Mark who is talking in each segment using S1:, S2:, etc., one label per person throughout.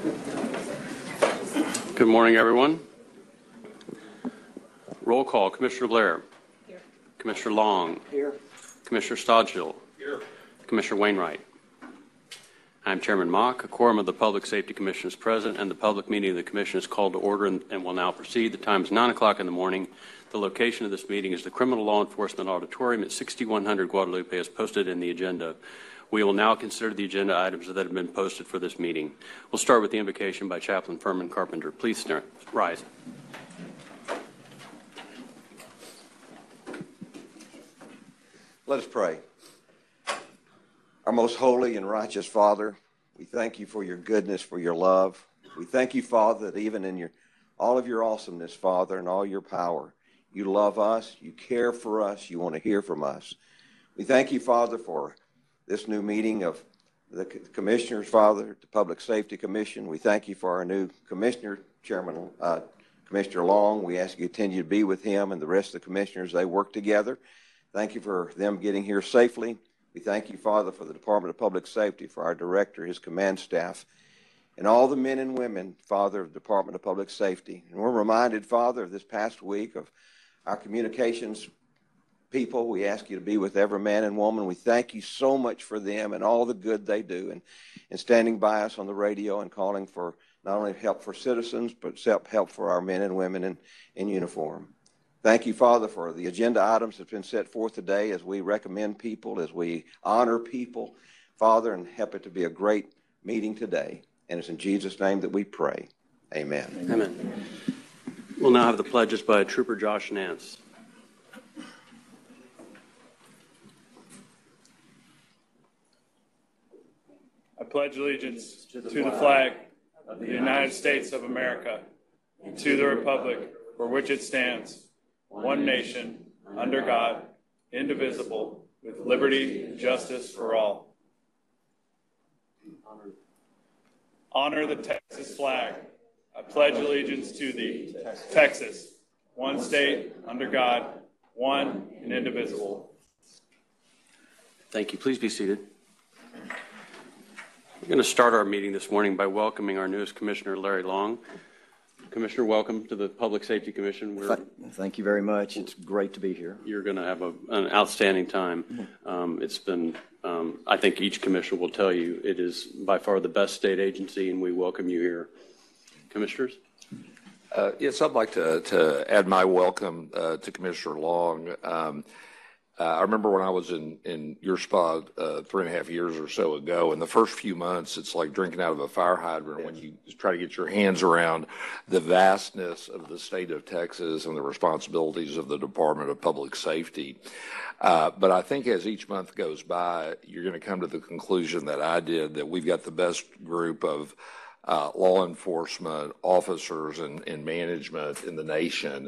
S1: Good morning, everyone. Roll call. Commissioner Blair. Here. Commissioner Long. Here. Commissioner Stodgill. Here. Commissioner Wainwright. I'm Chairman Mock. A quorum of the Public Safety Commission is present, and the public meeting of the Commission is called to order and will now proceed. The time is 9 o'clock in the morning. The location of this meeting is the Criminal Law Enforcement Auditorium at 6100 Guadalupe as posted in the agenda. We will now consider the agenda items that have been posted for this meeting. We'll start with the invocation by Chaplain Furman Carpenter. Please rise.
S2: Let us pray. Our most holy and righteous Father, we thank you for your goodness, for your love. We thank you, Father, that even in all of your awesomeness, Father, and all your power, you love us, you care for us, you want to hear from us. We thank you, Father, for this new meeting of the commissioners, Father, the Public Safety Commission. We thank you for our new commissioner, Chairman Commissioner Long. We ask you to continue to be with him and the rest of the commissioners. They work together. Thank you for them getting here safely. We thank you, Father, for the Department of Public Safety, for our director, his command staff, and all the men and women, Father, of the Department of Public Safety. And we're reminded, Father, of this past week of our communications people. We ask you to be with every man and woman. We thank you so much for them and all the good they do and standing by us on the radio and calling for not only help for citizens, but help for our men and women in uniform. Thank you, Father, for the agenda items that have been set forth today as we recommend people, as we honor people, Father, and help it to be a great meeting today. And it's in Jesus' name that we pray. Amen.
S1: Amen. We'll now have the pledges by Trooper Josh Nance.
S3: I pledge allegiance to the flag of the United States of America and to the republic for which it stands, one nation, under God, indivisible, with liberty and justice for all. Honor the Texas flag. I pledge allegiance to thee, Texas, one state, under God, one and indivisible.
S1: Thank you. Please be seated. We're going to start our meeting this morning by welcoming our newest commissioner, Larry Long. Commissioner, welcome to the Public Safety Commission.
S4: Thank you very much. It's great to be here.
S1: You're going to have an outstanding time. It's been, I think each commissioner will tell you, it is by far the best state agency, and we welcome you here. Commissioners?
S5: Yes, I'd like to add my welcome to Commissioner Long. I remember when I was in your spot 3.5 years or so ago, in the first few months, it's like drinking out of a fire hydrant when you try to get your hands around the vastness of the state of Texas and the responsibilities of the Department of Public Safety. But I think as each month goes by, you're going to come to the conclusion that I did, that we've got the best group of law enforcement officers and management in the nation.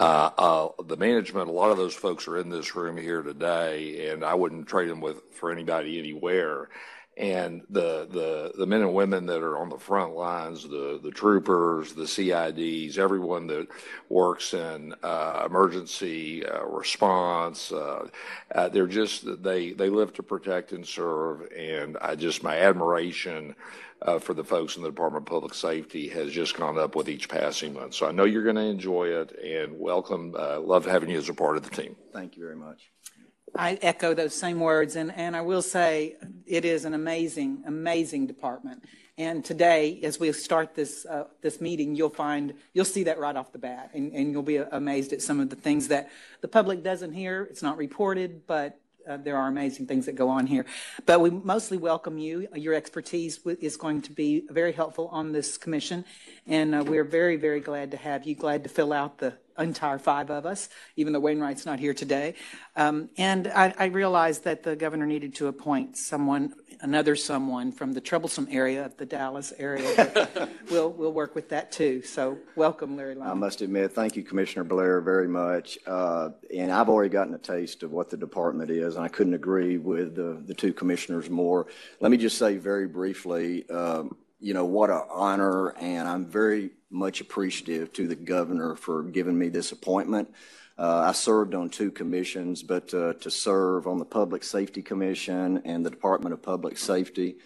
S5: The management, a lot of those folks are in this room here today, and I wouldn't trade them for anybody anywhere. And the men and women that are on the front lines, the troopers, the CIDs, everyone that works in emergency response, they're just, they live to protect and serve. And my admiration for the folks in the Department of Public Safety has just gone up with each passing month. So I know you're going to enjoy it, and welcome. Love having you as a part of the team.
S4: Thank you very much.
S6: I echo those same words, and I will say it is an amazing, amazing department. And today, as we start this meeting, you'll see that right off the bat, and you'll be amazed at some of the things that the public doesn't hear. It's not reported, but there are amazing things that go on here. But we mostly welcome you. Your expertise is going to be very helpful on this commission, and we're very, very glad to have you, glad to fill out the entire 5 of us, even though Wainwright's not here today. And I realized that the governor needed to appoint another someone from the troublesome area of the Dallas area. We'll work with that too. So welcome, Larry Long.
S4: I must admit, thank you, Commissioner Blair, very much. And I've already gotten a taste of what the department is, and I couldn't agree with the 2 commissioners more. Let me just say very briefly, what an honor, and I'm very much appreciative to the governor for giving me this appointment. I served on 2 commissions, but to serve on the Public Safety Commission and the Department of Public Safety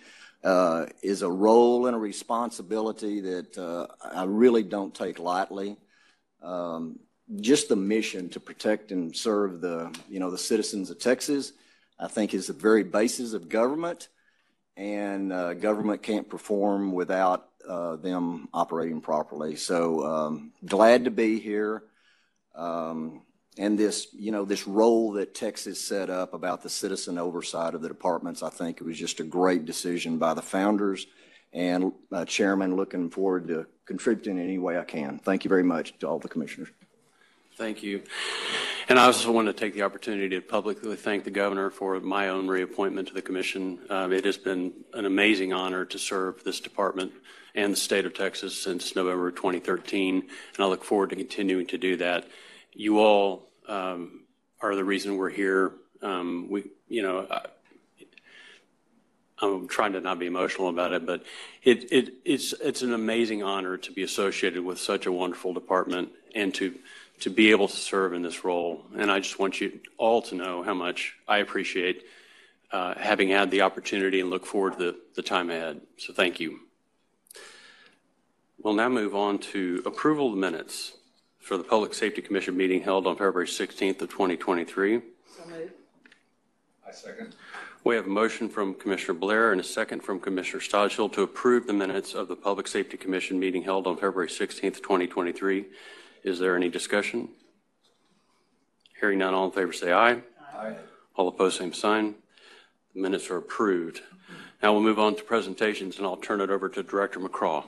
S4: is a role and a responsibility that I really don't take lightly. Just the mission to protect and serve the citizens of Texas, I think, is the very basis of government, and government can't perform without them operating properly. So glad to be here. And this role that Texas set up about the citizen oversight of the departments, I think it was just a great decision by the founders. And Chairman, looking forward to contributing in any way I can. Thank you very much to all the commissioners.
S1: Thank you. And I also want to take the opportunity to publicly thank the governor for my own reappointment to the commission. It has been an amazing honor to serve this department and the state of Texas since November 2013, and I look forward to continuing to do that. You all are the reason we're here. I'm trying to not be emotional about it, but it's an amazing honor to be associated with such a wonderful department and to be able to serve in this role. And I just want you all to know how much I appreciate having had the opportunity and look forward to the time ahead. So thank you. We'll now move on to approval of the minutes for the Public Safety Commission meeting held on February 16th of 2023.
S6: So moved.
S5: I second.
S1: We have a motion from Commissioner Blair and a second from Commissioner Stodgill to approve the minutes of the Public Safety Commission meeting held on February 16th, 2023. Is there any discussion? Hearing none, all in favor say aye.
S5: Aye.
S1: All opposed, same sign. The minutes are approved. Now we'll move on to presentations, and I'll turn it over to Director McCraw.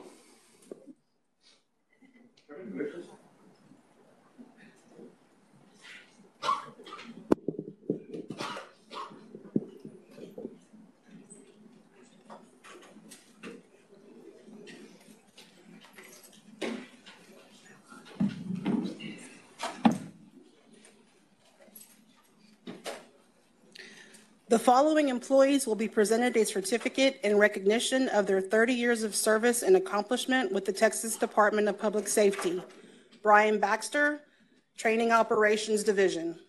S7: The following employees will be presented a certificate in recognition of their 30 years of service and accomplishment with the Texas Department of Public Safety. Brian Baxter, Training Operations Division.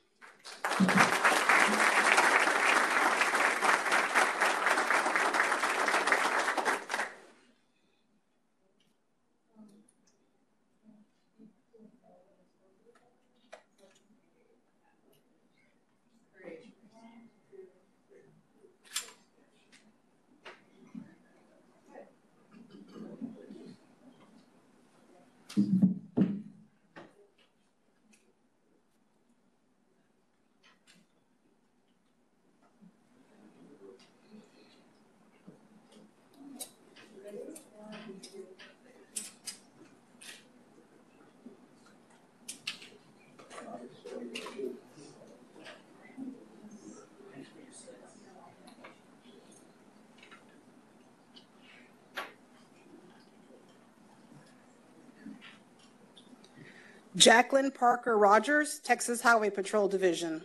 S7: Jacqueline Parker Rogers, Texas Highway Patrol Division.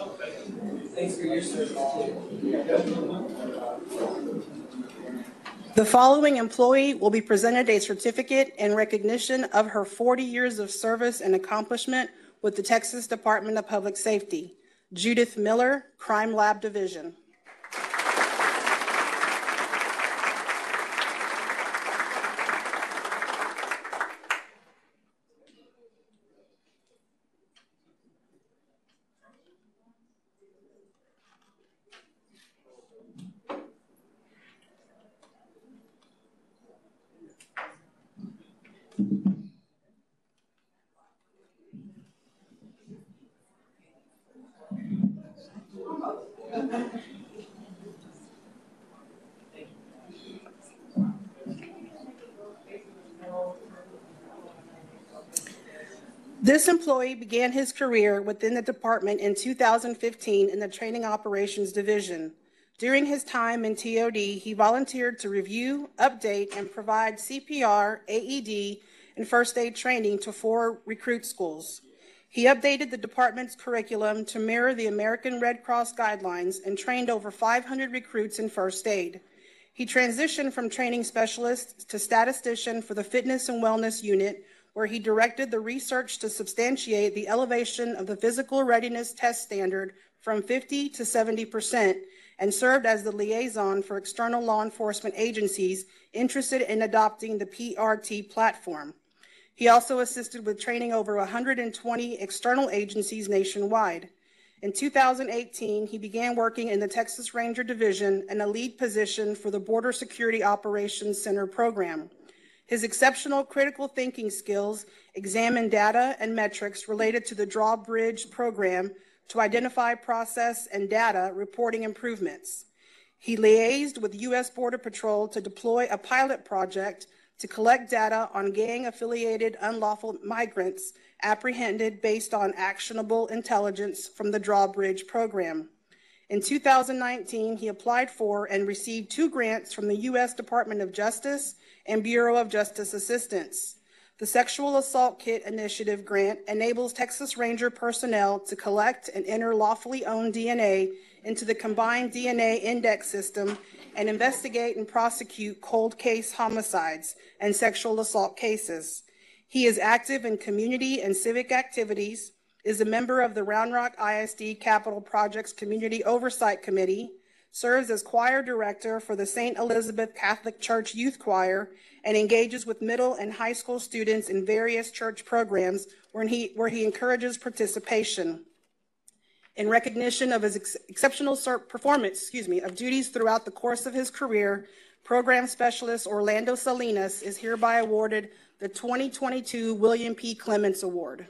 S8: Thanks for your service.
S7: The following employee will be presented a certificate in recognition of her 40 years of service and accomplishment with the Texas Department of Public Safety. Judith Miller, Crime Lab Division. This employee began his career within the department in 2015 in the Training Operations Division. During his time in TOD, he volunteered to review, update, and provide CPR, AED, and first aid training to 4 recruit schools. He updated the department's curriculum to mirror the American Red Cross guidelines and trained over 500 recruits in first aid. He transitioned from training specialist to statistician for the Fitness and Wellness Unit, where he directed the research to substantiate the elevation of the physical readiness test standard from 50 to 70%, and served as the liaison for external law enforcement agencies interested in adopting the PRT platform. He also assisted with training over 120 external agencies nationwide. In 2018, he began working in the Texas Ranger Division in a lead position for the Border Security Operations Center program. His exceptional critical thinking skills examine data and metrics related to the Drawbridge program to identify process and data reporting improvements. He liaised with U.S. Border Patrol to deploy a pilot project to collect data on gang-affiliated unlawful migrants apprehended based on actionable intelligence from the Drawbridge program. In 2019, he applied for and received 2 grants from the U.S. Department of Justice and Bureau of Justice Assistance. The Sexual Assault Kit Initiative grant enables Texas Ranger personnel to collect and enter lawfully owned DNA into the combined DNA index system and investigate and prosecute cold case homicides and sexual assault cases. He is active in community and civic activities, is a member of the Round Rock ISD Capital Projects Community Oversight Committee, serves as choir director for the St. Elizabeth Catholic Church Youth Choir, and engages with middle and high school students in various church programs where he encourages participation. In recognition of his exceptional performance of duties throughout the course of his career, Program Specialist Orlando Salinas is hereby awarded the 2022 William P. Clements Award.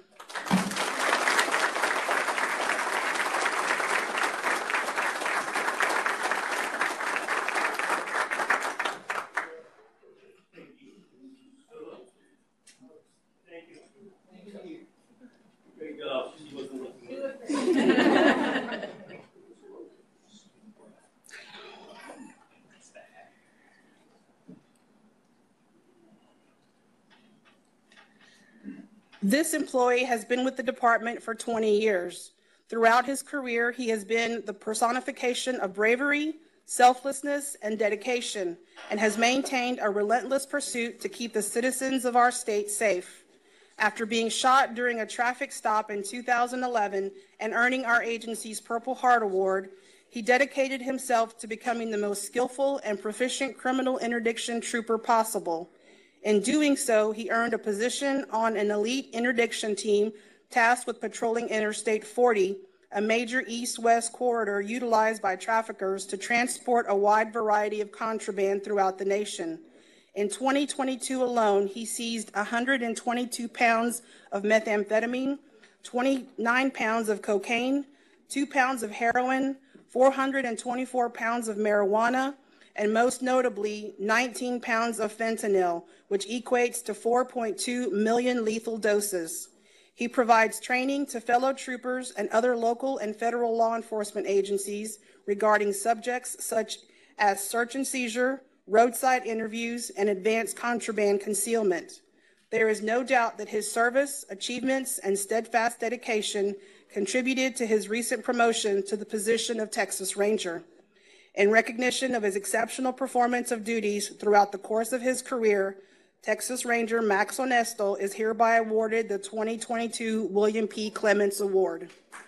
S7: This employee has been with the department for 20 years. Throughout his career, he has been the personification of bravery, selflessness, and dedication, and has maintained a relentless pursuit to keep the citizens of our state safe. After being shot during a traffic stop in 2011 and earning our agency's Purple Heart Award, he dedicated himself to becoming the most skillful and proficient criminal interdiction trooper possible. In doing so, he earned a position on an elite interdiction team tasked with patrolling Interstate 40, a major east-west corridor utilized by traffickers to transport a wide variety of contraband throughout the nation. In 2022 alone, he seized 122 pounds of methamphetamine, 29 pounds of cocaine, 2 pounds of heroin, 424 pounds of marijuana, and most notably, 19 pounds of fentanyl, which equates to 4.2 million lethal doses. He provides training to fellow troopers and other local and federal law enforcement agencies regarding subjects such as search and seizure, roadside interviews, and advanced contraband concealment. There is no doubt that his service, achievements, and steadfast dedication contributed to his recent promotion to the position of Texas Ranger. In recognition of his exceptional performance of duties throughout the course of his career, Texas Ranger Max Honesto is hereby awarded the 2022 William P. Clements Award.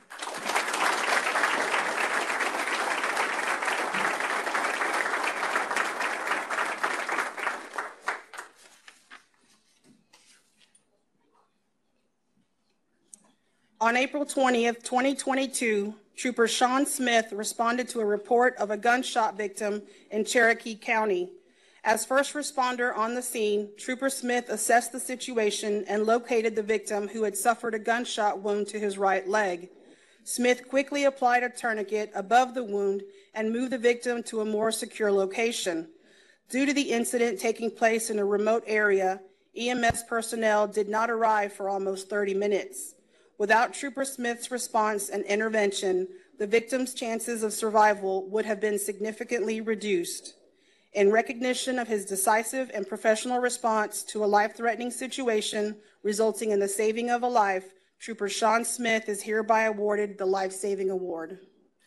S7: On April 20th, 2022, Trooper Sean Smith responded to a report of a gunshot victim in Cherokee County. As first responder on the scene, Trooper Smith assessed the situation and located the victim, who had suffered a gunshot wound to his right leg. Smith quickly applied a tourniquet above the wound and moved the victim to a more secure location. Due to the incident taking place in a remote area, EMS personnel did not arrive for almost 30 minutes. Without Trooper Smith's response and intervention, the victim's chances of survival would have been significantly reduced. In recognition of his decisive and professional response to a life-threatening situation resulting in the saving of a life, Trooper Sean Smith is hereby awarded the Life Saving Award.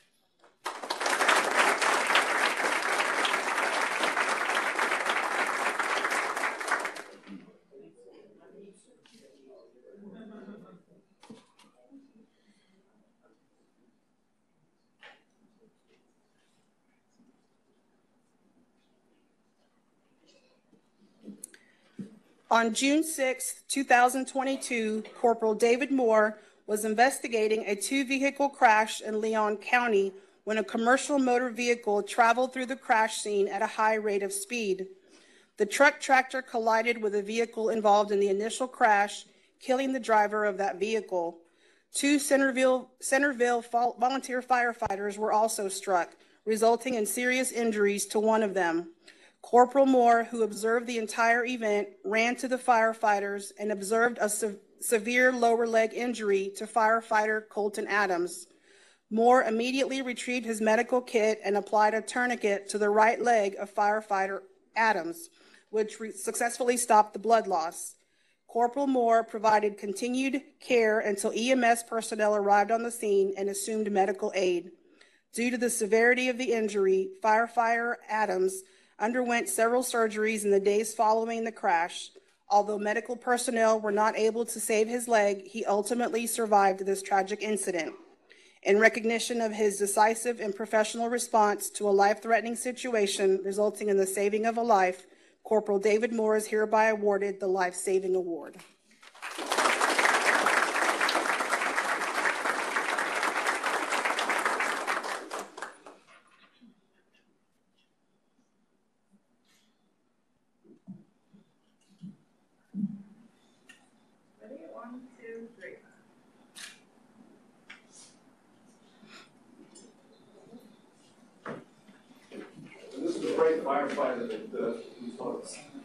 S7: On June 6, 2022, Corporal David Moore was investigating a two-vehicle crash in Leon County when a commercial motor vehicle traveled through the crash scene at a high rate of speed. The truck tractor collided with a vehicle involved in the initial crash, killing the driver of that vehicle. Two Centerville volunteer firefighters were also struck, resulting in serious injuries to one of them. Corporal Moore, who observed the entire event, ran to the firefighters and observed a severe lower leg injury to firefighter Colton Adams. Moore immediately retrieved his medical kit and applied a tourniquet to the right leg of firefighter Adams, which successfully stopped the blood loss. Corporal Moore provided continued care until EMS personnel arrived on the scene and assumed medical aid. Due to the severity of the injury, firefighter Adams underwent several surgeries in the days following the crash. Although medical personnel were not able to save his leg, he ultimately survived this tragic incident. In recognition of his decisive and professional response to a life-threatening situation resulting in the saving of a life, Corporal David Moore is hereby awarded the Life Saving Award.
S8: This is a great firefighter that we saw.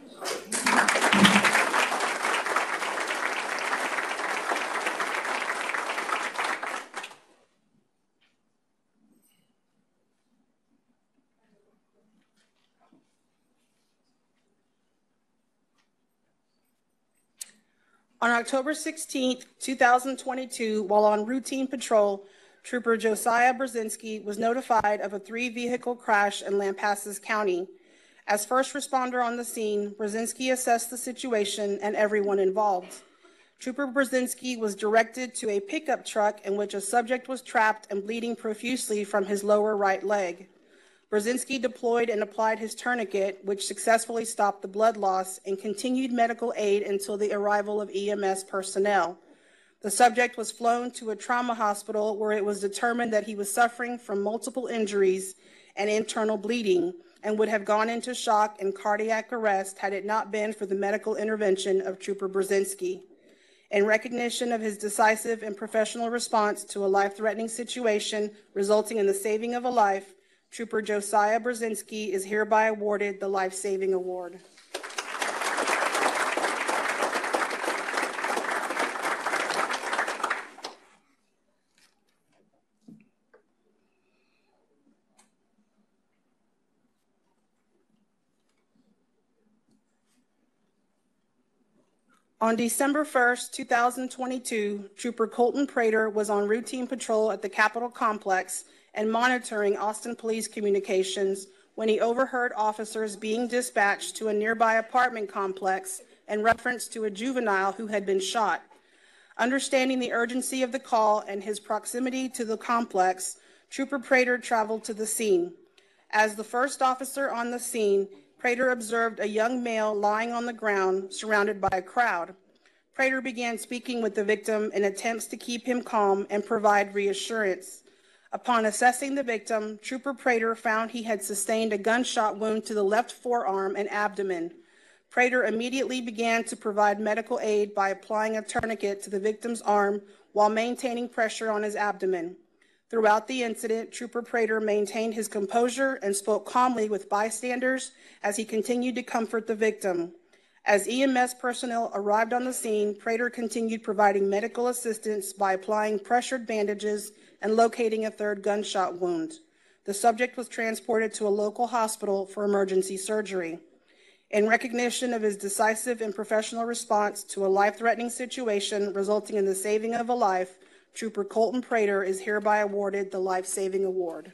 S7: On October 16, 2022, while on routine patrol, Trooper Josiah Brzezinski was notified of a three-vehicle crash in Lampasas County. As first responder on the scene, Brzezinski assessed the situation and everyone involved. Trooper Brzezinski was directed to a pickup truck in which a subject was trapped and bleeding profusely from his lower right leg. Brzezinski deployed and applied his tourniquet, which successfully stopped the blood loss, and continued medical aid until the arrival of EMS personnel. The subject was flown to a trauma hospital where it was determined that he was suffering from multiple injuries and internal bleeding and would have gone into shock and cardiac arrest had it not been for the medical intervention of Trooper Brzezinski. In recognition of his decisive and professional response to a life-threatening situation resulting in the saving of a life, Trooper Josiah Brzezinski is hereby awarded the Life Saving Award. On December 1st, 2022, Trooper Colton Prater was on routine patrol at the Capitol Complex and monitoring Austin police communications when he overheard officers being dispatched to a nearby apartment complex in reference to a juvenile who had been shot. Understanding the urgency of the call and his proximity to the complex, Trooper Prater traveled to the scene. As the first officer on the scene, Prater observed a young male lying on the ground, surrounded by a crowd. Prater began speaking with the victim in attempts to keep him calm and provide reassurance. Upon assessing the victim, Trooper Prater found he had sustained a gunshot wound to the left forearm and abdomen. Prater immediately began to provide medical aid by applying a tourniquet to the victim's arm while maintaining pressure on his abdomen. Throughout the incident, Trooper Prater maintained his composure and spoke calmly with bystanders as he continued to comfort the victim. As EMS personnel arrived on the scene, Prater continued providing medical assistance by applying pressured bandages and locating a third gunshot wound. The subject was transported to a local hospital for emergency surgery. In recognition of his decisive and professional response to a life-threatening situation resulting in the saving of a life, Trooper Colton Prater is hereby awarded the Life Saving Award.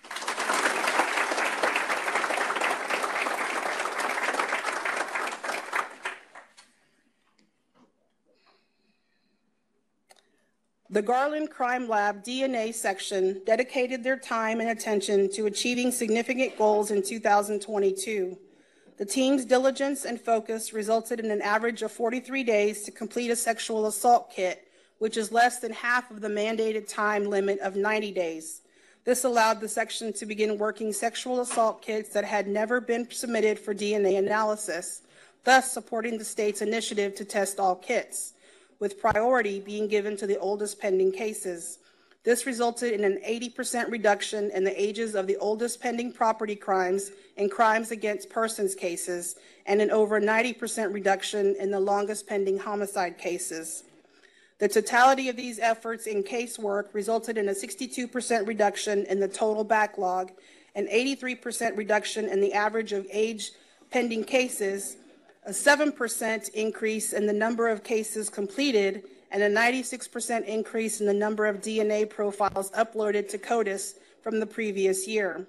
S7: The Garland Crime Lab DNA section dedicated their time and attention to achieving significant goals in 2022. The team's diligence and focus resulted in an average of 43 days to complete a sexual assault kit, which is less than half of the mandated time limit of 90 days. This allowed the section to begin working sexual assault kits that had never been submitted for DNA analysis, thus supporting the state's initiative to test all kits, with priority being given to the oldest pending cases. This resulted in an 80% reduction in the ages of the oldest pending property crimes and crimes against persons cases, and an over 90% reduction in the longest pending homicide cases. The totality of these efforts in casework resulted in a 62% reduction in the total backlog, an 83% reduction in the average of age pending cases, a 7% increase in the number of cases completed, and a 96% increase in the number of DNA profiles uploaded to CODIS from the previous year.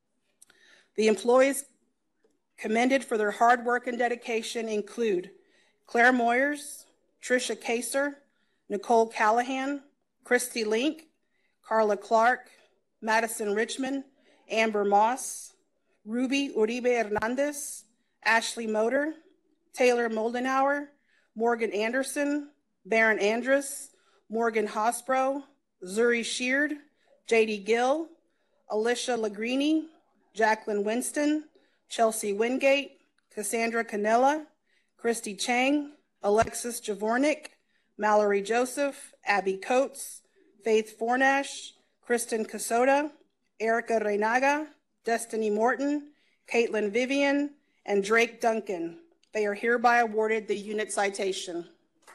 S7: The employees commended for their hard work and dedication include Claire Moyers, Tricia Kaser, Nicole Callahan, Christy Link, Carla Clark, Madison Richmond, Amber Moss, Ruby Uribe Hernandez, Ashley Motor, Taylor Moldenhauer, Morgan Anderson, Baron Andrus, Morgan Hosbro, Zuri Sheard, J.D. Gill, Alicia Legrini, Jacqueline Winston, Chelsea Wingate, Cassandra Canella, Christy Chang, Alexis Javornik, Mallory Joseph, Abby Coates, Faith Fornash, Kristen Casota, Erica Reinaga, Destiny Morton, Caitlin Vivian, and Drake Duncan. They are hereby awarded the unit citation.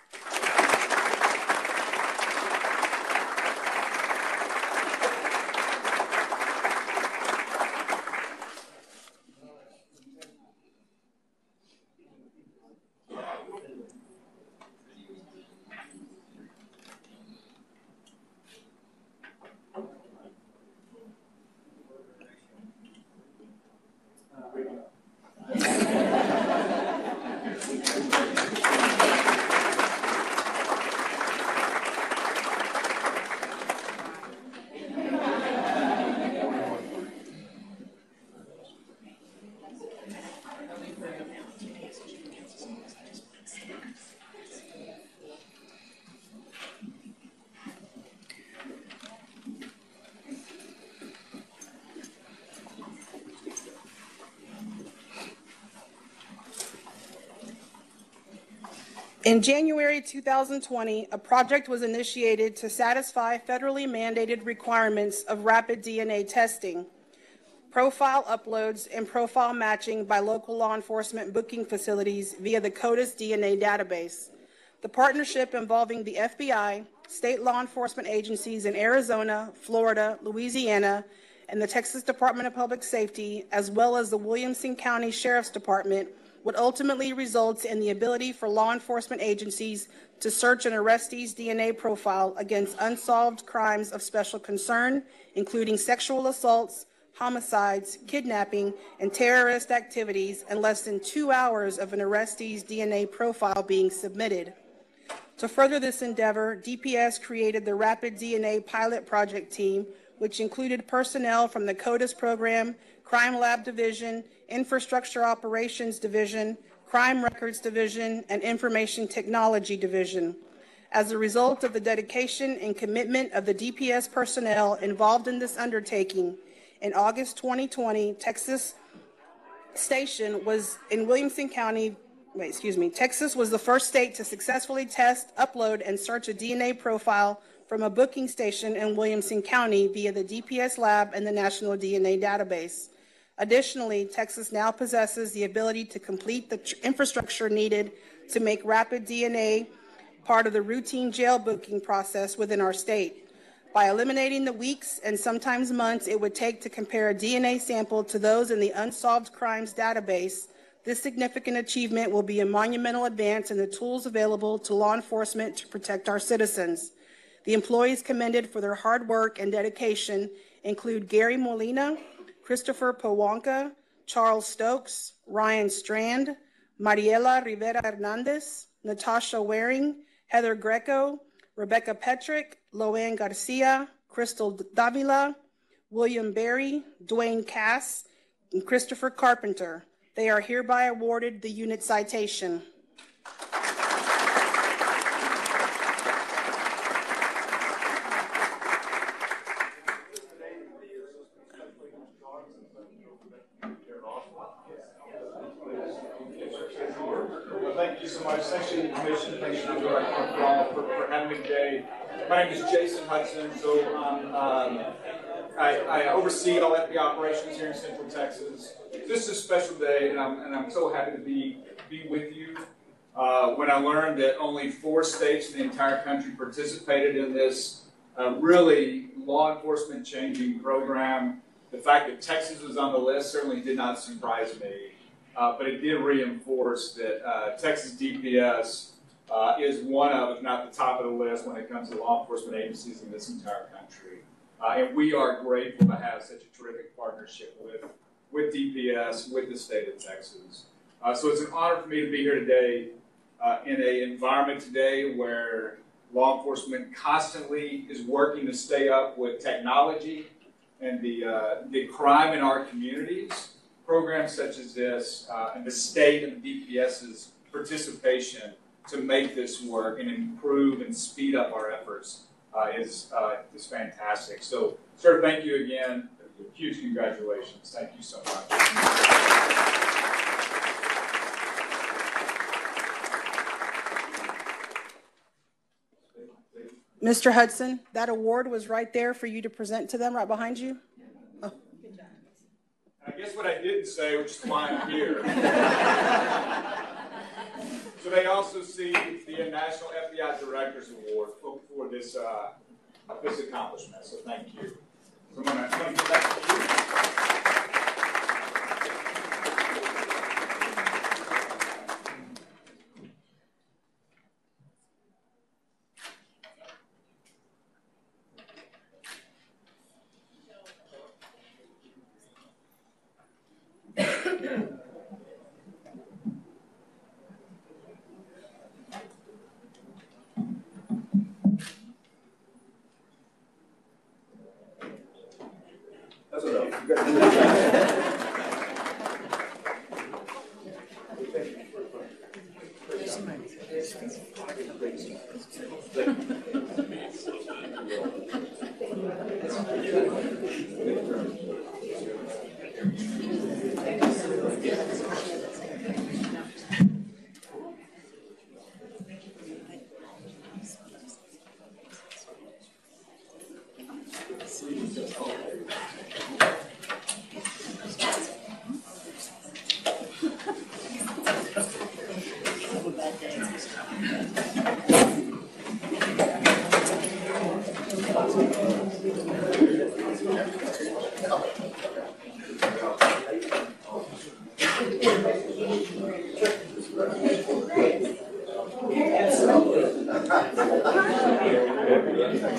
S7: In January 2020, a project was initiated to satisfy federally mandated requirements of rapid DNA testing, profile uploads, and profile matching by local law enforcement booking facilities via the CODIS DNA database. The partnership involving the FBI, state law enforcement agencies in Arizona, Florida, Louisiana, and the Texas Department of Public Safety, as well as the Williamson County Sheriff's Department, would ultimately result in the ability for law enforcement agencies to search an arrestee's DNA profile against unsolved crimes of special concern, including sexual assaults, homicides, kidnapping, and terrorist activities in less than 2 hours of an arrestee's DNA profile being submitted. To further this endeavor, DPS created the Rapid DNA Pilot Project Team, which included personnel from the CODIS program, Crime Lab Division, Infrastructure Operations Division, Crime Records Division, and Information Technology Division. As a result of the dedication and commitment of the DPS personnel involved in this undertaking, in August 2020, Texas Station was in Williamson County. Texas was the first state to successfully test, upload, and search a DNA profile from a booking station in Williamson County via the DPS lab and the National DNA Database. Additionally, Texas now possesses the ability to complete the infrastructure needed to make rapid DNA part of the routine jail booking process within our state. By eliminating the weeks and sometimes months it would take to compare a DNA sample to those in the Unsolved Crimes database, this significant achievement will be a monumental advance in the tools available to law enforcement to protect our citizens. The employees commended for their hard work and dedication include Gary Molina, Christopher Pawanka, Charles Stokes, Ryan Strand, Mariela Rivera Hernandez, Natasha Waring, Heather Greco, Rebecca Petrick, Loanne Garcia, Crystal Davila, William Berry, Dwayne Cass, and Christopher Carpenter. They are hereby awarded the unit citation.
S8: Thank you so much. Thanks to the commission. Thanks to the director for having me today. My name is Jason Hudson. So I oversee all FBI operations here in Central Texas. This is a special day, and I'm so happy to be with you. When I learned that only 4 states in the entire country participated in this really law enforcement changing program, the fact that Texas was on the list certainly did not surprise me. But it did reinforce that Texas DPS is one of, if not the top of the list when it comes to law enforcement agencies in this entire country. And we are grateful to have such a terrific partnership with DPS, with the state of Texas. So it's an honor for me to be here today in an environment today where law enforcement constantly is working to stay up with technology and the crime in our communities. Programs such as this and the state and the DPS's participation to make this work and improve and speed up our efforts is fantastic. So, sir, thank you again. Huge congratulations. Thank you so much.
S7: Mr. Hudson, that award was right there for you to present to them right behind you. Oh.
S8: I guess what I didn't say, which is why I'm here. So they also see the National FBI Directors Award for this accomplishment. So thank you. So I'm going to give that to you. That's enough.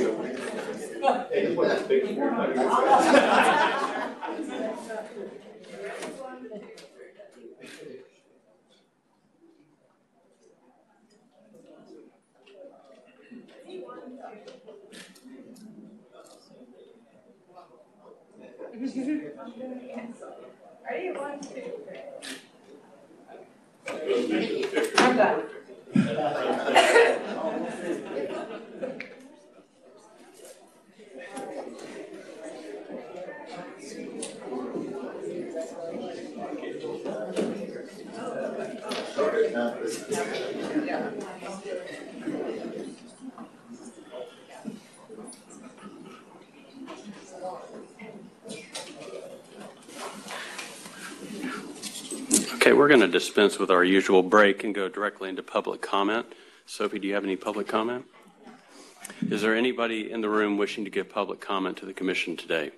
S9: I'm done.
S1: Okay, we're going to dispense with our usual break and go directly into public comment. Sophie, do you have any public comment? Is there anybody in the room wishing to give public comment to the commission today?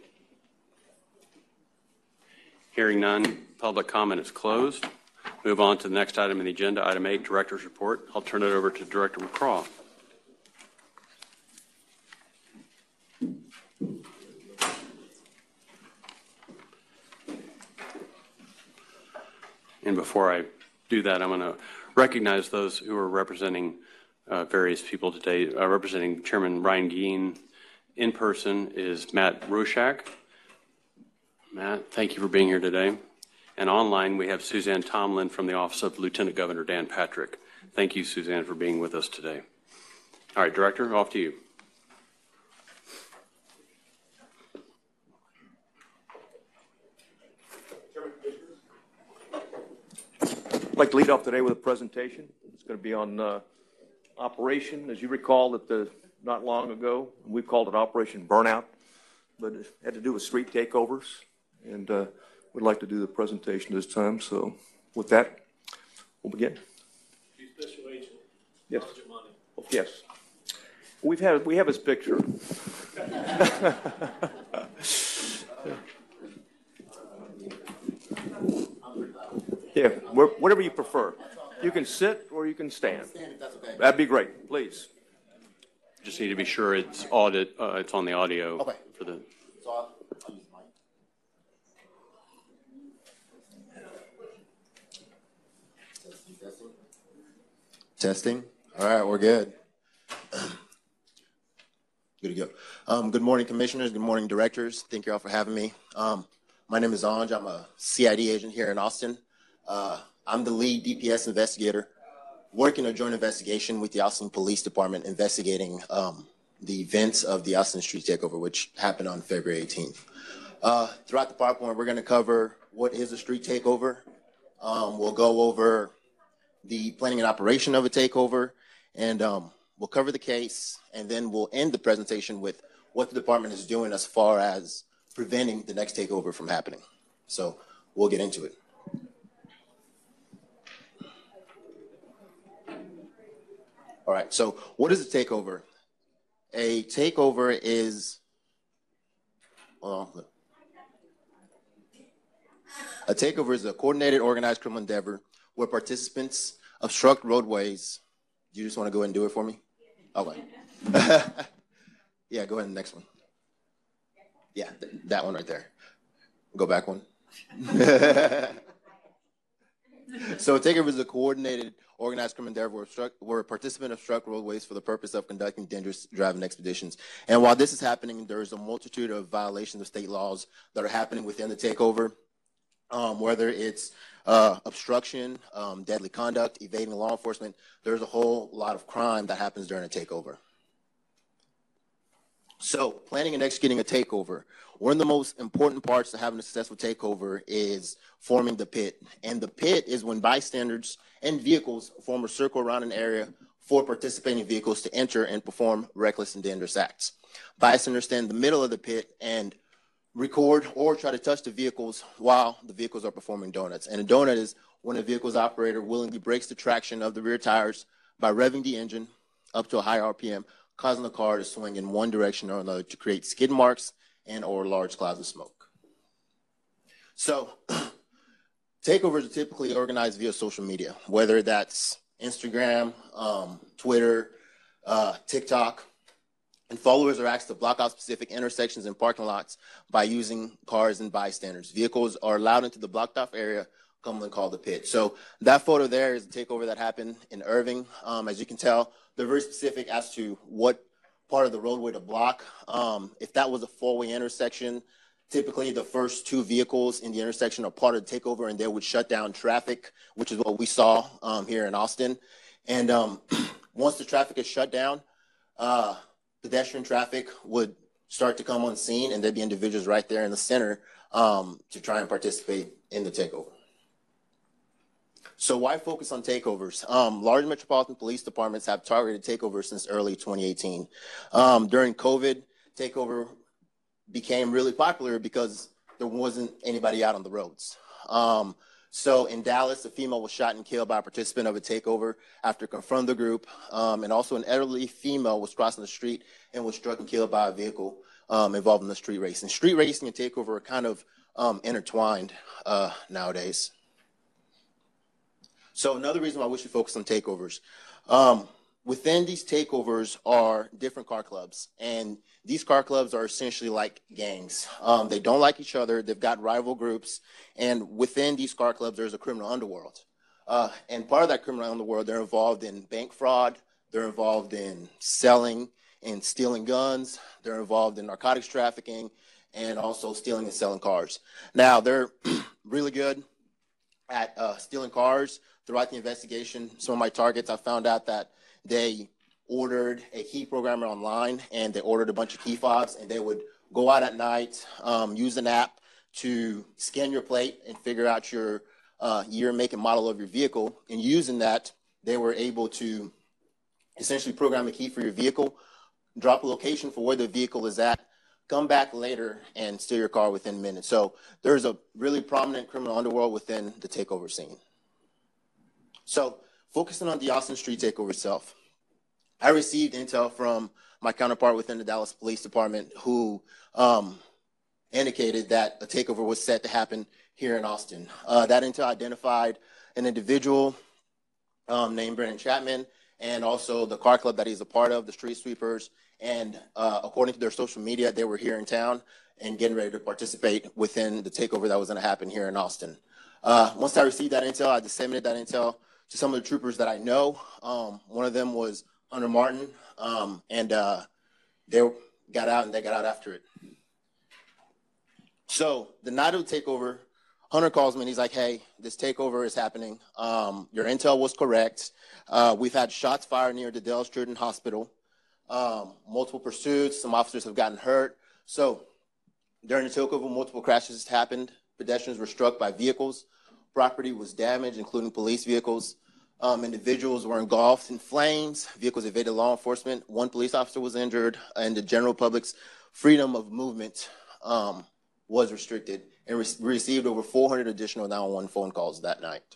S1: Hearing none, public comment is closed. Move on to the next item on the agenda, item 8, Director's Report. I'll turn it over to Director McCraw. And before I do that, I'm going to recognize those who are representing various people today. Representing Chairman Ryan Geen in person is Matt Rushak. Matt, thank you for being here today. And online, we have Suzanne Tomlin from the Office of Lieutenant Governor Dan Patrick. Thank you, Suzanne, for being with us today. All right, Director, off to you.
S10: I'd like to lead off today with a presentation. It's going to be on Operation. As you recall, that not long ago, we called it Operation Burnout, but it had to do with street takeovers, and we'd like to do the presentation this time. So with that, we'll begin.
S11: Chief Special Agent.
S10: Yes. Yes. We have his picture. Yeah, whatever you prefer. You can sit or you can stand. That'd be great, please.
S1: Just need to be sure it's on the audio.
S12: Okay.
S1: For the.
S12: So I'll use the mic. Testing. All right, we're good. Good to go. Good morning, commissioners. Good morning, directors. Thank you all for having me. My name is Anj. I'm a CID agent here in Austin. I'm the lead DPS investigator working a joint investigation with the Austin Police Department investigating the events of the Austin Street Takeover, which happened on February 18th. Throughout the PowerPoint, we're going to cover what is a street takeover. We'll go over the planning and operation of a takeover, and we'll cover the case, and then we'll end the presentation with what the department is doing as far as preventing the next takeover from happening. So we'll get into it. All right, so what is a takeover? A takeover is, a takeover is a coordinated, organized criminal endeavor where participants obstruct roadways. Do you just want to go ahead and do it for me? Okay. Yeah, go ahead, next one. Yeah, that one right there. Go back one. So a takeover is a coordinated, organized criminal endeavor where a participant obstruct roadways for the purpose of conducting dangerous driving expeditions. And while this is happening, there is a multitude of violations of state laws that are happening within the takeover, whether it's obstruction, deadly conduct, evading law enforcement. There's a whole lot of crime that happens during a takeover. So planning and executing a takeover. One of the most important parts to having a successful takeover is forming the pit. And the pit is when bystanders and vehicles form a circle around an area for participating vehicles to enter and perform reckless and dangerous acts. Bystanders stand in the middle of the pit and record or try to touch the vehicles while the vehicles are performing donuts. And a donut is when a vehicle's operator willingly breaks the traction of the rear tires by revving the engine up to a high RPM, causing the car to swing in one direction or another to create skid marks and or large clouds of smoke. So takeovers are typically organized via social media, whether that's Instagram, Twitter, TikTok. And followers are asked to block out specific intersections and parking lots by using cars and bystanders. Vehicles are allowed into the blocked off area, commonly called the pit. So that photo there is the takeover that happened in Irving. As you can tell, they're very specific as to what part of the roadway to block. If that was a four-way intersection, typically the first two vehicles in the intersection are part of the takeover, and they would shut down traffic, which is what we saw here in Austin. And once the traffic is shut down, pedestrian traffic would start to come on scene, and there'd be individuals right there in the center to try and participate in the takeover. So why focus on takeovers? Large metropolitan police departments have targeted takeovers since early 2018. During COVID, takeover became really popular because there wasn't anybody out on the roads. So in Dallas, a female was shot and killed by a participant of a takeover after confronting the group. And also an elderly female was crossing the street and was struck and killed by a vehicle involved in the street racing. Street racing and takeover are kind of intertwined nowadays. So another reason why we should focus on takeovers. Within these takeovers are different car clubs, and these car clubs are essentially like gangs. They don't like each other. They've got rival groups, and within these car clubs, there's a criminal underworld. And part of that criminal underworld, they're involved in bank fraud. They're involved in selling and stealing guns. They're involved in narcotics trafficking and also stealing and selling cars. Now, they're really good at stealing cars. Throughout the investigation, some of my targets, I found out that they ordered a key programmer online, and they ordered a bunch of key fobs, and they would go out at night, use an app to scan your plate and figure out your year, make, and model of your vehicle. And using that, they were able to essentially program a key for your vehicle, drop a location for where the vehicle is at, come back later, and steal your car within minutes. So there's a really prominent criminal underworld within the takeover scene. So focusing on the Austin Street takeover itself, I received intel from my counterpart within the Dallas Police Department who indicated that a takeover was set to happen here in Austin. That intel identified an individual named Brandon Chapman, and also the car club that he's a part of, the Street Sweepers. And according to their social media, they were here in town and getting ready to participate within the takeover that was going to happen here in Austin. Once I received that intel, I disseminated that intel to some of the troopers that I know. One of them was Hunter Martin, and they got out, and they got out after it. So the night of the takeover, Hunter calls me, and he's like, hey, this takeover is happening. Your intel was correct. We've had shots fired near the Dallas Children's Hospital, multiple pursuits. Some officers have gotten hurt. So during the takeover, multiple crashes happened. Pedestrians were struck by vehicles. Property was damaged, including police vehicles. Individuals were engulfed in flames. Vehicles evaded law enforcement. One police officer was injured, and the general public's freedom of movement was restricted, and received over 400 additional 911 phone calls that night.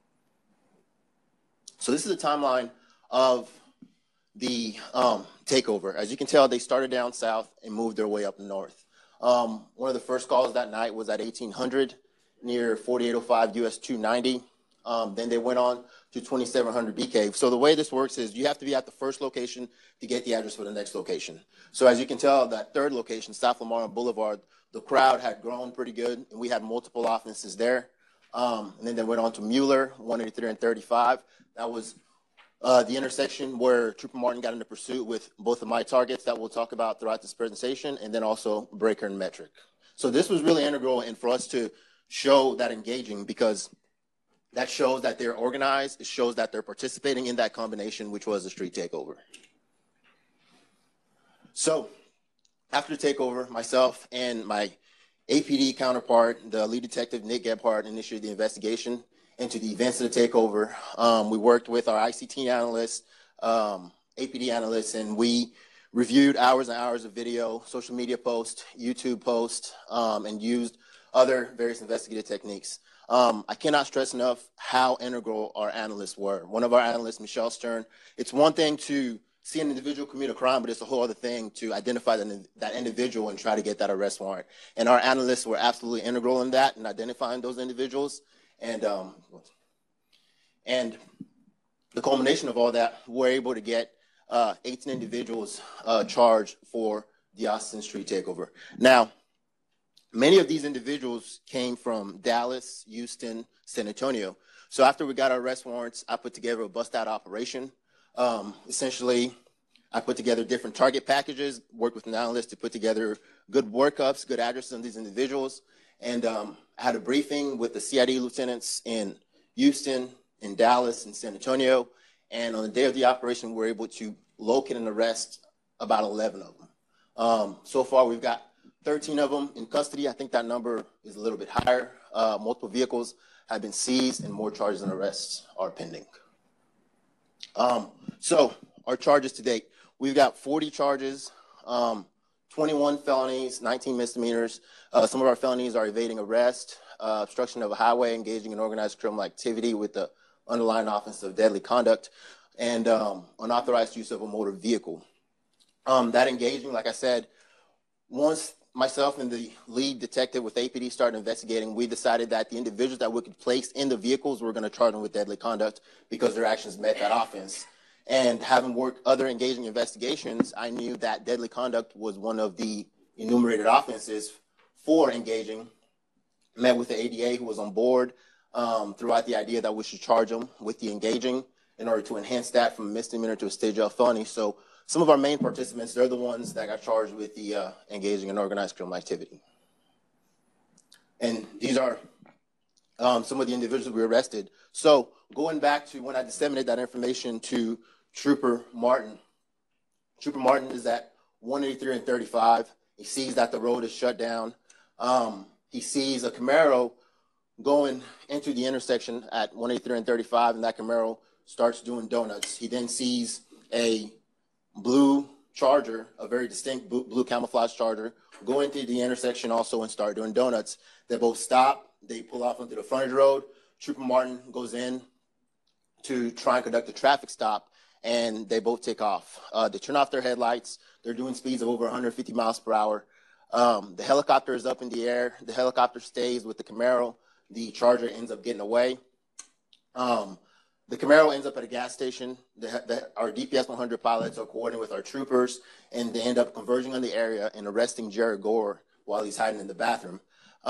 S12: So this is the timeline of the takeover. As you can tell, they started down south and moved their way up north. One of the first calls that night was at 1800 near 4805 US 290. Then they went on to 2700 B Cave. So the way this works is you have to be at the first location to get the address for the next location. So as you can tell, that third location, South Lamar Boulevard, the crowd had grown pretty good, and we had multiple offenses there. And then they went on to Mueller, 183 and 35. That was the intersection where Trooper Martin got into pursuit with both of my targets that we'll talk about throughout this presentation, and then also Breaker and Metric. So this was really integral, and for us to show that engaging, because that shows that they're organized. It shows that they're participating in that combination, which was the street takeover. So after the takeover, myself and my APD counterpart, the lead detective, Nick Gebhardt, initiated the investigation into the events of the takeover. We worked with our ICT analysts, APD analysts, and we reviewed hours and hours of video, social media posts, YouTube posts, and used other various investigative techniques. I cannot stress enough how integral our analysts were. One of our analysts, Michelle Stern, it's one thing to see an individual commit a crime, but it's a whole other thing to identify that individual and try to get that arrest warrant. And our analysts were absolutely integral in that and identifying those individuals. And the culmination of all that, we're able to get 18 individuals charged for the Austin Street takeover. Now, many of these individuals came from Dallas, Houston, San Antonio. So after we got our arrest warrants, I put together a bust-out operation. Essentially, I put together different target packages, worked with an analyst to put together good workups, good addresses on these individuals, and I had a briefing with the CID lieutenants in Houston, in Dallas, and San Antonio, and on the day of the operation, we were able to locate and arrest about 11 of them. So far, we've got 13 of them in custody. I think that number is a little bit higher. Multiple vehicles have been seized, and more charges and arrests are pending. So our charges to date, we've got 40 charges, 21 felonies, 19 misdemeanors. Some of our felonies are evading arrest, obstruction of a highway, engaging in organized criminal activity with the underlying offense of deadly conduct, and unauthorized use of a motor vehicle. That engaging, like I said, once myself and the lead detective with APD started investigating, we decided that the individuals that we could place in the vehicles were going to charge them with deadly conduct because their actions met that offense. And having worked other engaging investigations, I knew that deadly conduct was one of the enumerated offenses for engaging. Met with the ADA who was on board, threw out the idea that we should charge them with the engaging in order to enhance that from a misdemeanor to a stage L felony. So some of our main participants, they're the ones that got charged with the engaging in organized criminal activity. And these are some of the individuals we arrested. So going back to when I disseminated that information to Trooper Martin. Trooper Martin is at 183 and 35. He sees that the road is shut down. He sees a Camaro going into the intersection at 183 and 35, and that Camaro starts doing donuts. He then sees a blue Charger, a very distinct blue camouflage Charger, go into the intersection also and start doing donuts. They both stop. They pull off onto the frontage road. Trooper Martin goes in to try and conduct a traffic stop, and they both take off. They turn off their headlights. They're doing speeds of over 150 miles per hour. The helicopter is up in the air. The helicopter stays with the Camaro. The Charger ends up getting away. The Camaro ends up at a gas station. Our DPS 100 pilots are coordinating with our troopers, and they end up converging on the area and arresting Jared Gore while he's hiding in the bathroom.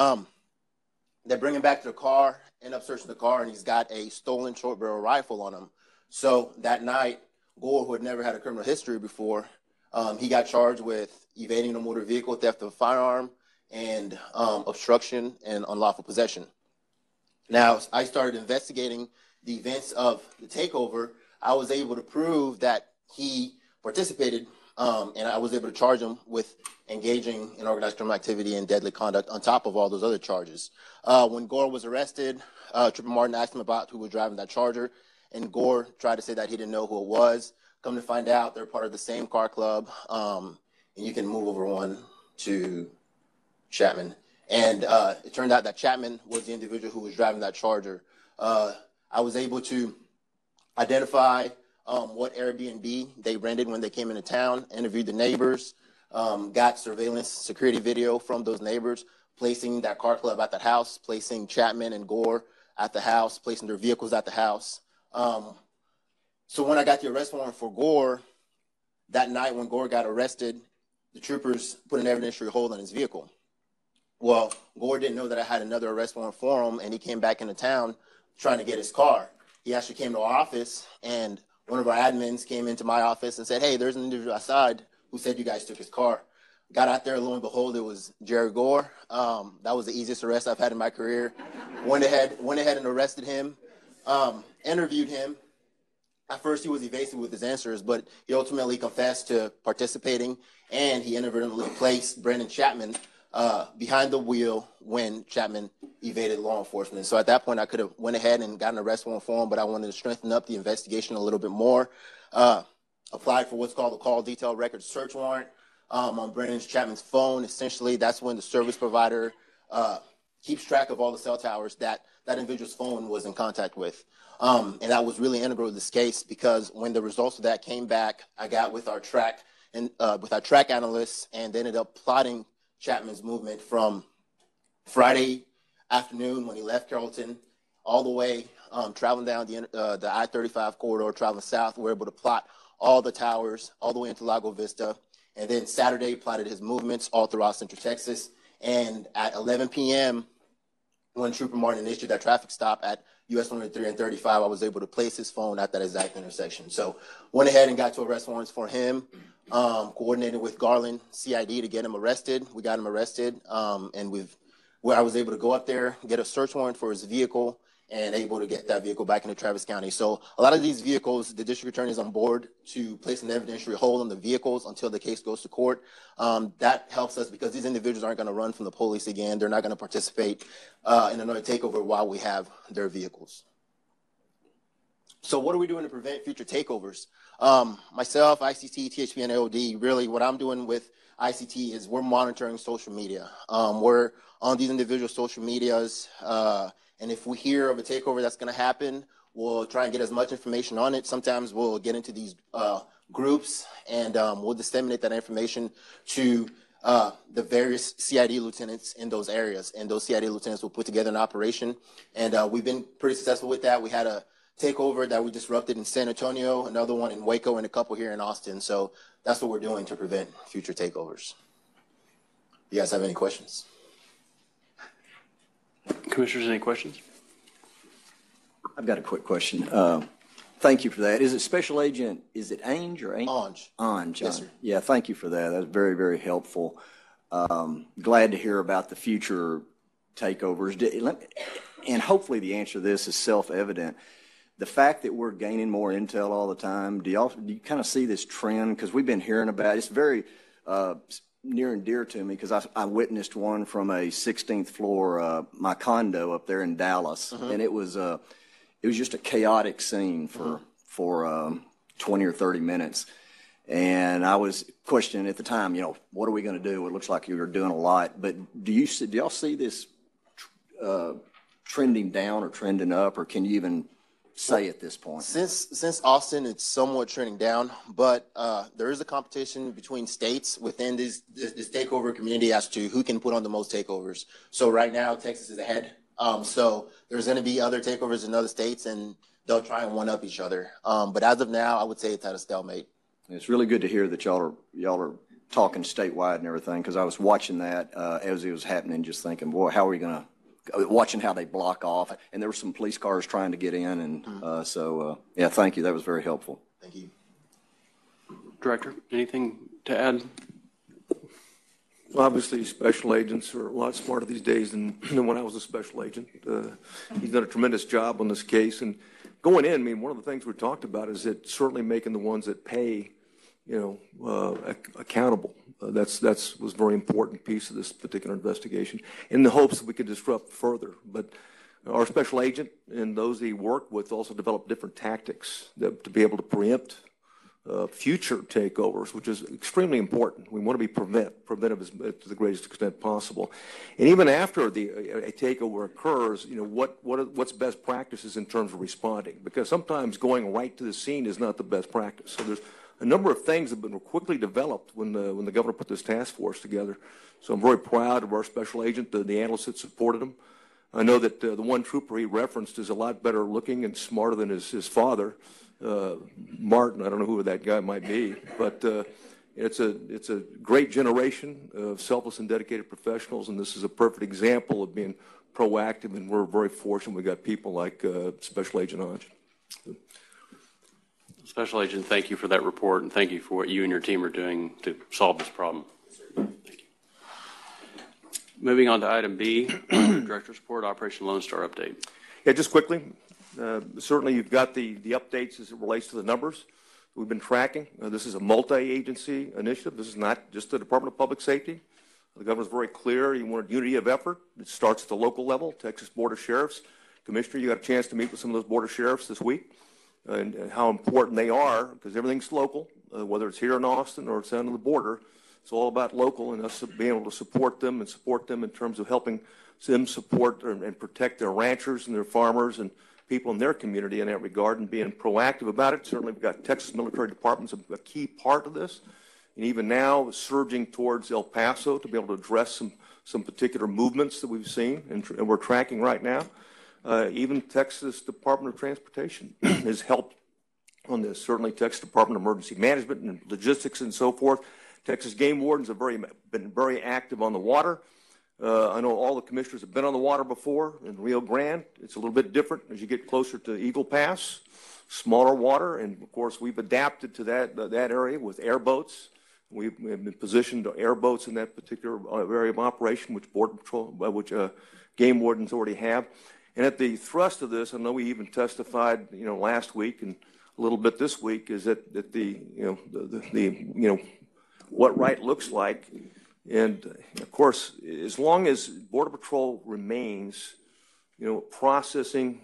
S12: They bring him back to the car, end up searching the car, and he's got a stolen short barrel rifle on him. So that night, Gore, who had never had a criminal history before, he got charged with evading a motor vehicle, theft of a firearm, and obstruction and unlawful possession. Now, I started investigating the events of the takeover. I was able to prove that he participated, and I was able to charge him with engaging in organized criminal activity and deadly conduct on top of all those other charges. When Gore was arrested, Trooper Martin asked him about who was driving that Charger, and Gore tried to say that he didn't know who it was. Come to find out, they're part of the same car club, and you can move over one to Chapman. And it turned out that Chapman was the individual who was driving that Charger. I was able to identify what Airbnb they rented when they came into town, interviewed the neighbors, got surveillance security video from those neighbors, placing that car club at the house, placing Chapman and Gore at the house, placing their vehicles at the house. So when I got the arrest warrant for Gore, that night when Gore got arrested, the troopers put an evidentiary hold on his vehicle. Well, Gore didn't know that I had another arrest warrant for him, and he came back into town trying to get his car. He actually came to our office, and one of our admins came into my office and said, "Hey, there's an individual outside who said you guys took his car." Got out there, lo and behold, it was Jared Gore. That was the easiest arrest I've had in my career. Went ahead and arrested him, interviewed him. At first, he was evasive with his answers, but he ultimately confessed to participating, and he inadvertently placed Brandon Chapman behind the wheel when Chapman evaded law enforcement. So at that point, I could have went ahead and got an arrest warrant for him, but I wanted to strengthen up the investigation a little bit more. Applied for what's called a call detail record search warrant on Brandon Chapman's phone. Essentially, that's when the service provider keeps track of all the cell towers that individual's phone was in contact with. And that was really integral to this case because when the results of that came back, I got with our track analysts and they ended up plotting Chapman's movement from Friday afternoon when he left Carrollton all the way traveling down the I-35 corridor, traveling south. We were able to plot all the towers, all the way into Lago Vista. And then Saturday, plotted his movements all throughout Central Texas. And at 11 p.m., when Trooper Martin issued that traffic stop at US 103 and 35, I was able to place his phone at that exact intersection. So went ahead and got to arrest warrants for him, coordinated with Garland CID to get him arrested. We got him arrested, and where I was able to go up there, get a search warrant for his vehicle, and able to get that vehicle back into Travis County. So a lot of these vehicles, the district attorney is on board to place an evidentiary hold on the vehicles until the case goes to court. That helps us because these individuals aren't going to run from the police again. They're not going to participate in another takeover while we have their vehicles. So what are we doing to prevent future takeovers? Myself, ICT, THP, and AOD, really what I'm doing with ICT is we're monitoring social media. We're on these individual social medias, and if we hear of a takeover that's going to happen, we'll try and get as much information on it. Sometimes we'll get into these groups and we'll disseminate that information to the various CID lieutenants in those areas. And those CID lieutenants will put together an operation. And we've been pretty successful with that. We had a takeover that we disrupted in San Antonio, another one in Waco, and a couple here in Austin. So that's what we're doing to prevent future takeovers. You guys have any questions?
S1: Commissioners, any questions?
S4: I've got a quick question. Thank you for that. Is it Special Agent, is it Ainge or Ainge? Ainge.
S12: Yes, sir.
S4: Yeah, thank you for that. That's very, very helpful. Glad to hear about the future takeovers. And hopefully the answer to this is self-evident. The fact that we're gaining more intel all the time, do you kind of see this trend? Because we've been hearing about it. It's very near and dear to me because I witnessed one from a 16th floor, my condo up there in Dallas, and it was just a chaotic scene for 20 or 30 minutes. And I was questioning at the time, what are we going to do? It looks like you were doing a lot, but do y'all see this trending down or trending up, or can you even say at this point?
S12: Since Austin, it's somewhat trending down, but there is a competition between states within this takeover community as to who can put on the most takeovers. So right now, Texas is ahead. So there's going to be other takeovers in other states, and they'll try and one-up each other. But as of now, I would say it's at a stalemate.
S4: It's really good to hear that y'all are talking statewide and everything, because I was watching that as it was happening, just thinking, boy, how are we going to? Watching how they block off, and there were some police cars trying to get in, and yeah, thank you. That was very helpful.
S12: Thank you. Director,
S1: anything to add?
S10: Well, obviously, special agents are a lot smarter these days than when I was a special agent. He's done a tremendous job on this case, and going in, I mean, one of the things we talked about is that certainly making the ones that pay, accountable. That's was a very important piece of this particular investigation, in the hopes that we could disrupt further. But our special agent and those he worked with also developed different tactics to be able to preempt future takeovers, which is extremely important. We want to be preventive to the greatest extent possible. And even after a takeover occurs, what's best practices in terms of responding? Because sometimes going right to the scene is not the best practice. So there's a number of things that have been quickly developed when the governor put this task force together. So I'm very proud of our special agent, the analysts that supported him. I know that the one trooper he referenced is a lot better looking and smarter than his father, Martin. I don't know who that guy might be, but it's a great generation of selfless and dedicated professionals, and this is a perfect example of being proactive, and we're very fortunate we got people like Special Agent Ainge.
S1: Special Agent, thank you for that report, and thank you for what you and your team are doing to solve this problem. Thank you. Moving on to item B, Director's Report, Operation Lone Star update.
S10: Yeah, just quickly, certainly you've got the updates as it relates to the numbers we've been tracking. This is a multi-agency initiative. This is not just the Department of Public Safety. The governor's very clear. He wanted unity of effort. It starts at the local level. Texas Board of Sheriffs. Commissioner, you got a chance to meet with some of those Board of Sheriffs this week. And how important they are, because everything's local, whether it's here in Austin or it's down to the border. It's all about local, and us being able to support them in terms of helping them support and protect their ranchers and their farmers and people in their community in that regard, and being proactive about it. Certainly we've got Texas Military Department's a key part of this, and even now surging towards El Paso to be able to address some particular movements that we've seen and we're tracking right now. Even Texas Department of Transportation has helped on this. Certainly Texas Department of Emergency Management and Logistics and so forth. Texas Game Wardens have been very active on the water. I know all the commissioners have been on the water before in Rio Grande. It's a little bit different as you get closer to Eagle Pass, smaller water, and of course we've adapted to that area with airboats. We've been positioned airboats in that particular area of operation, which Border Patrol, Game Wardens already have. And at the thrust of this, I know we even testified, last week and a little bit this week, is that what right looks like. And of course, as long as Border Patrol remains, a processing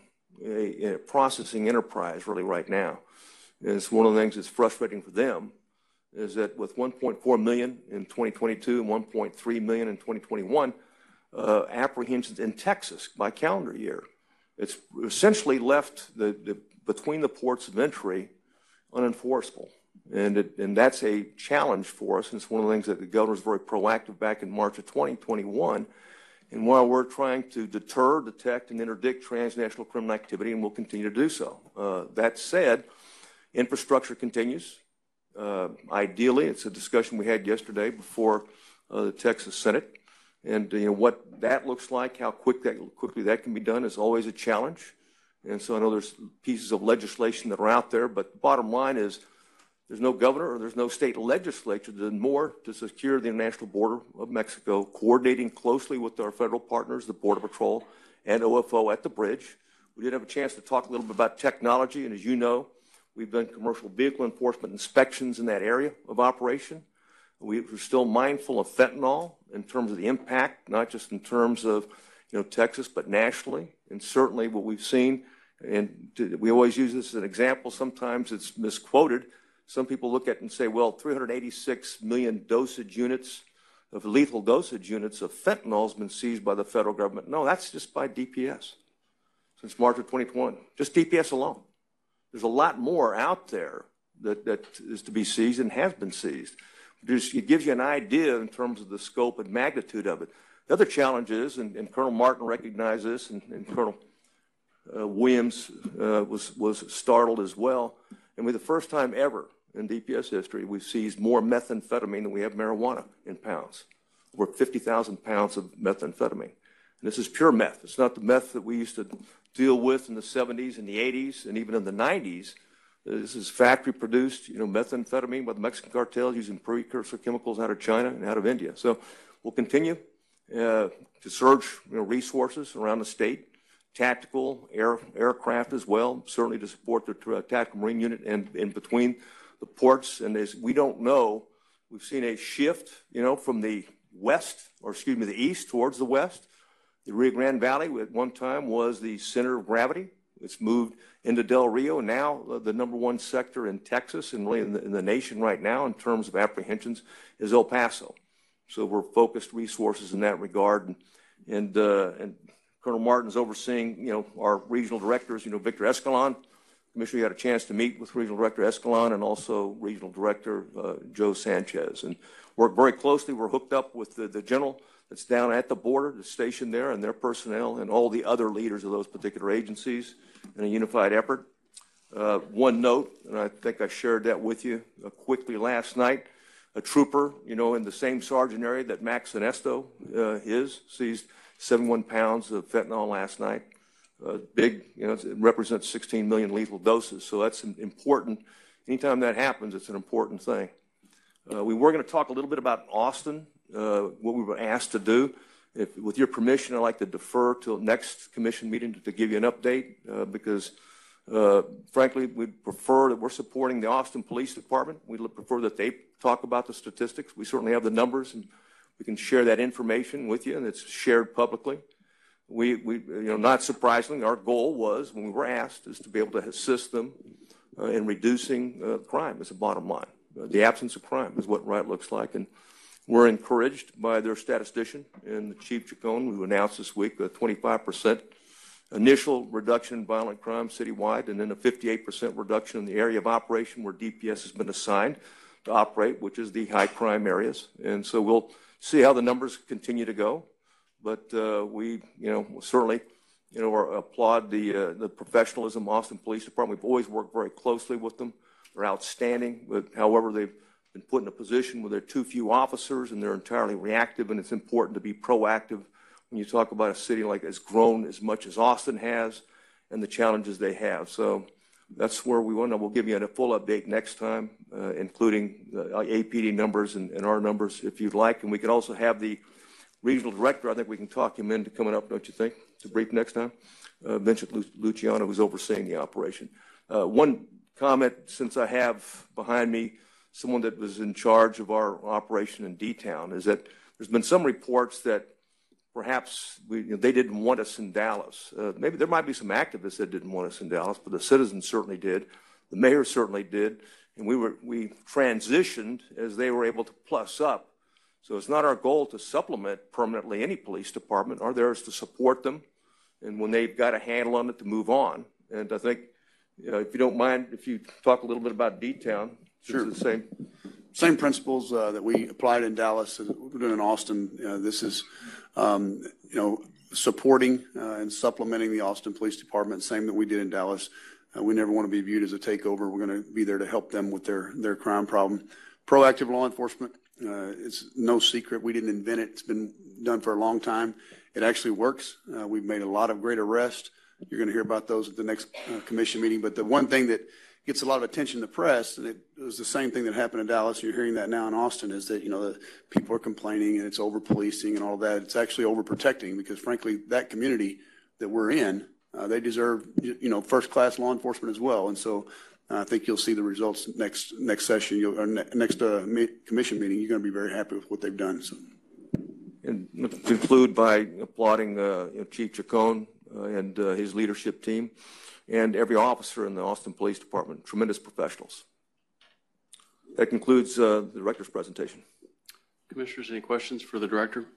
S10: enterprise really right now, and it's one of the things that's frustrating for them, is that with 1.4 million in 2022 and 1.3 million in 2021 apprehensions in Texas by calendar year, it's essentially left between the ports of entry unenforceable. And that's a challenge for us, and it's one of the things that the governor was very proactive back in March of 2021. And while we're trying to deter, detect, and interdict transnational criminal activity, and we'll continue to do so. That said, infrastructure continues. Ideally, it's a discussion we had yesterday before the Texas Senate. And what that looks like, how quickly that can be done is always a challenge. And so I know there's pieces of legislation that are out there, but the bottom line is there's no governor or there's no state legislature that did more to secure the international border of Mexico, coordinating closely with our federal partners, the Border Patrol and OFO at the bridge. We did have a chance to talk a little bit about technology, and as you know, we've done commercial vehicle enforcement inspections in that area of operation. We're still mindful of fentanyl in terms of the impact, not just in terms of Texas, but nationally, and certainly what we've seen. And we always use this as an example. Sometimes it's misquoted. Some people look at it and say, well, 386 million dosage units of lethal dosage units of fentanyl has been seized by the federal government. No, that's just by DPS since March of 2021, just DPS alone. There's a lot more out there that is to be seized and has been seized. It gives you an idea in terms of the scope and magnitude of it. The other challenge is, and Colonel Martin recognized this, and Colonel Williams was startled as well, and we're the first time ever in DPS history we've seized more methamphetamine than we have marijuana in pounds. Over 50,000 pounds of methamphetamine. And this is pure meth. It's not the meth that we used to deal with in the 70s and the 80s and even in the 90s. This is factory-produced, methamphetamine by the Mexican cartels using precursor chemicals out of China and out of India. So we'll continue to surge resources around the state, tactical aircraft as well, certainly to support the tactical marine unit and in between the ports. And as we don't know, we've seen a shift, from the the east towards the west. The Rio Grande Valley at one time was the center of gravity. It's moved into Del Rio, and now the number one sector in Texas and really in the nation right now in terms of apprehensions is El Paso. So we're focused resources in that regard, and Colonel Martin's overseeing, our regional directors, Victor Escalon. Commissioner, you had a chance to meet with Regional Director Escalon and also Regional Director Joe Sanchez, and work very closely. We're hooked up with the general that's down at the border, that's stationed there, and their personnel, and all the other leaders of those particular agencies in a unified effort. One note, and I think I shared that with you quickly last night, a trooper, in the same sergeant area that Max Sinesto seized 71 pounds of fentanyl last night. Big, it represents 16 million lethal doses, so that's important. Anytime that happens, it's an important thing. We were going to talk a little bit about Austin, what we were asked to do. With your permission, I'd like to defer till next commission meeting to give you an update because, frankly, we'd prefer that we're supporting the Austin Police Department. We'd prefer that they talk about the statistics. We certainly have the numbers, and we can share that information with you, and it's shared publicly. We not surprisingly, our goal was, when we were asked, is to be able to assist them in reducing crime as a bottom line. The absence of crime is what right looks like, and we're encouraged by their statistician and Chief Chacon, who announced this week a 25% initial reduction in violent crime citywide, and then a 58% reduction in the area of operation where DPS has been assigned to operate, which is the high crime areas. And so we'll see how the numbers continue to go. But we, certainly or applaud the professionalism of Austin Police Department. We've always worked very closely with them. They're outstanding, but however, they've been put in a position where there are too few officers and they're entirely reactive, and it's important to be proactive when you talk about a city like has grown as much as Austin has and the challenges they have. So that's where we want to. We'll give you a full update next time, including APD numbers and our numbers if you'd like. And we can also have the regional director, I think we can talk him into coming up, don't you think, to brief next time? Vincent Luciano, who's overseeing the operation. One comment, since I have behind me someone that was in charge of our operation in D-Town, is that there's been some reports that perhaps they didn't want us in Dallas. Maybe there might be some activists that didn't want us in Dallas, but the citizens certainly did. The mayor certainly did. And we transitioned as they were able to plus up. So it's not our goal to supplement permanently any police department. Our there is to support them, and when they've got a handle on it, to move on. And I think, if you don't mind, if you talk a little bit about D-Town.
S9: Sure.
S10: It's the
S9: same principles that we applied in Dallas as we're doing in Austin. This is, supporting and supplementing the Austin Police Department, same that we did in Dallas. We never want to be viewed as a takeover. We're going to be there to help them with their crime problem. Proactive law enforcement. It's no secret. We didn't invent it. It's been done for a long time. It actually works. We've made a lot of great arrests. You're going to hear about those at the next commission meeting. But the one thing that gets a lot of attention in the press, and it was the same thing that happened in Dallas, you're hearing that now in Austin, is that, the people are complaining and it's over-policing and all that. It's actually over-protecting because, frankly, that community that we're in, they deserve, first-class law enforcement as well. And so I think you'll see the results next session, next commission meeting. You're going to be very happy with what they've done. So.
S10: And conclude by applauding Chief Chacon and his leadership team and every officer in the Austin Police Department. Tremendous professionals. That concludes the director's presentation.
S1: Commissioners, any questions for the director?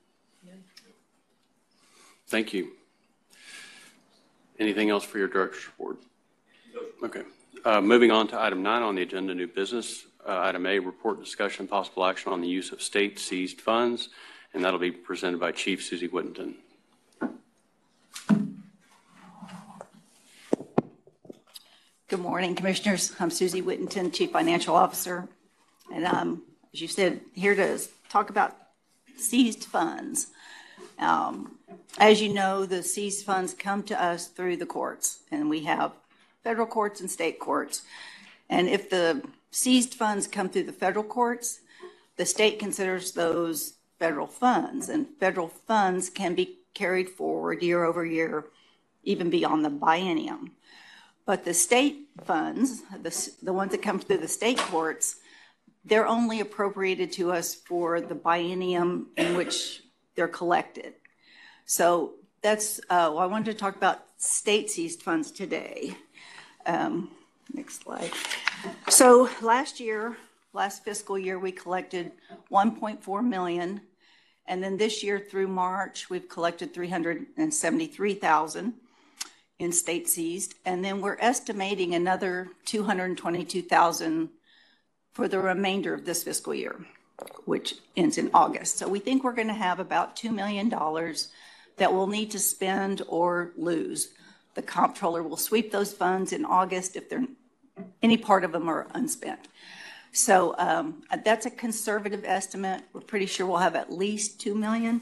S1: Thank you. Anything else for your director's report? Okay. Moving on to item 9 on the agenda, new business. Item A, report, discussion, possible action on the use of state seized funds, and that'll be presented by Chief Susie Whittington.
S13: Good morning, Commissioners. I'm Susie Whittington, Chief Financial Officer. And as you said, here to talk about seized funds. As you know, the seized funds come to us through the courts, and we have federal courts and state courts. And if the seized funds come through the federal courts, the state considers those federal funds, and federal funds can be carried forward year over year, even beyond the biennium. But the state funds, the ones that come through the state courts, they're only appropriated to us for the biennium in which they're collected. So that's, I wanted to talk about state seized funds today. Next slide. So last fiscal year, we collected $1.4 million. And then this year through March, we've collected $373,000 in state seized. And then we're estimating another $222,000 for the remainder of this fiscal year, which ends in August. So we think we're going to have about $2 million that we'll need to spend or lose. The comptroller will sweep those funds in August if any part of them are unspent. So that's a conservative estimate. We're pretty sure we'll have at least $2 million.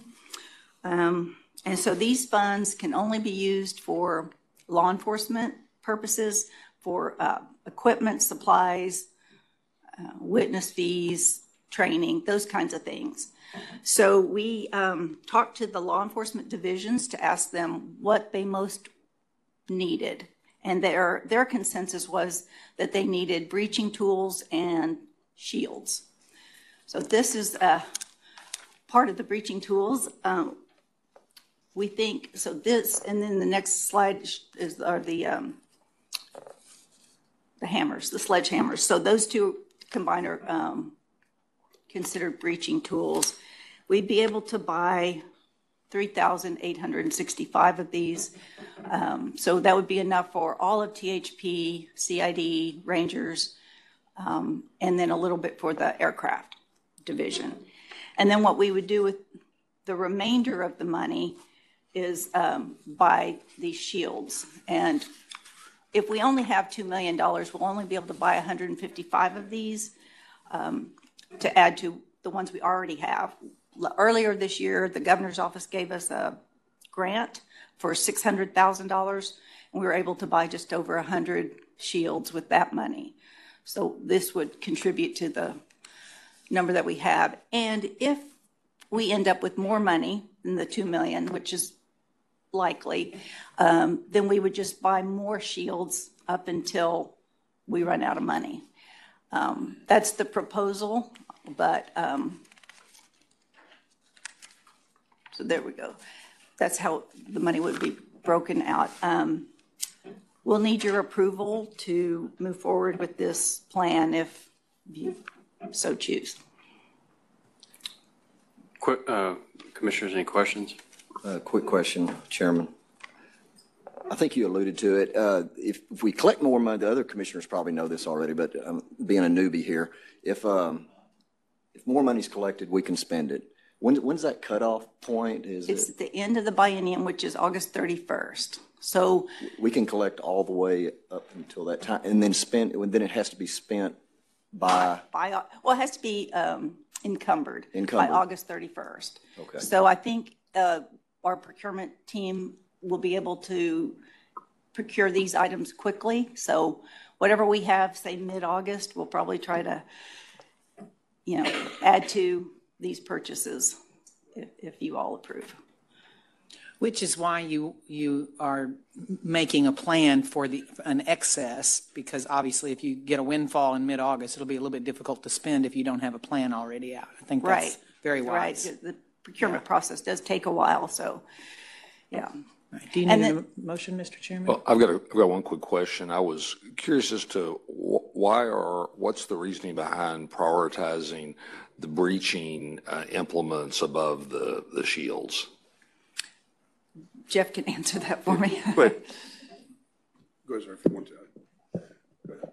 S13: And so these funds can only be used for law enforcement purposes, for equipment, supplies, witness fees, training, those kinds of things. So we talked to the law enforcement divisions to ask them what they most needed. And their consensus was that they needed breaching tools and shields. So this is part of the breaching tools. We think, so this, and then the next slide are the hammers, the sledgehammers. So those two combined are considered breaching tools. We'd be able to buy 3,865 of these. So that would be enough for all of THP, CID, Rangers, and then a little bit for the aircraft division. And then what we would do with the remainder of the money is buy these shields. And if we only have $2 million, we'll only be able to buy 155 of these to add to the ones we already have. Earlier this year, the governor's office gave us a grant for $600,000, and we were able to buy just over 100 shields with that money. So this would contribute to the number that we have. And if we end up with more money than the $2 million, which is likely, then we would just buy more shields up until we run out of money. That's the proposal, but so there we go. That's how the money would be broken out. We'll need your approval to move forward with this plan if you so choose.
S1: Quick, Commissioners, any questions?
S4: Quick question, Chairman. I think you alluded to it. If we collect more money, the other commissioners probably know this already, but being a newbie here, if more money's collected, we can spend it. When's that cutoff point?
S13: It's at the end of the biennium, which is August 31st. So
S4: we can collect all the way up until that time, and then spend. Then it has to be spent by.
S13: Well, it has to be encumbered by August 31st.
S4: Okay.
S13: So I think our procurement team will be able to procure these items quickly. So whatever we have, say mid-August, we'll probably try to, add to these purchases if you all approve.
S6: Which is why you are making a plan for an excess, because obviously if you get a windfall in mid-August, it'll be a little bit difficult to spend if you don't have a plan already out. I think that's very wise.
S13: Right. The procurement process does take a while, so yeah.
S6: Do you need a motion, Mr. Chairman?
S5: Well, I've got one quick question. I was curious as to what's the reasoning behind prioritizing the breaching implements above the shields?
S13: Jeff can answer that for me.
S9: Go ahead, sir, if you want to.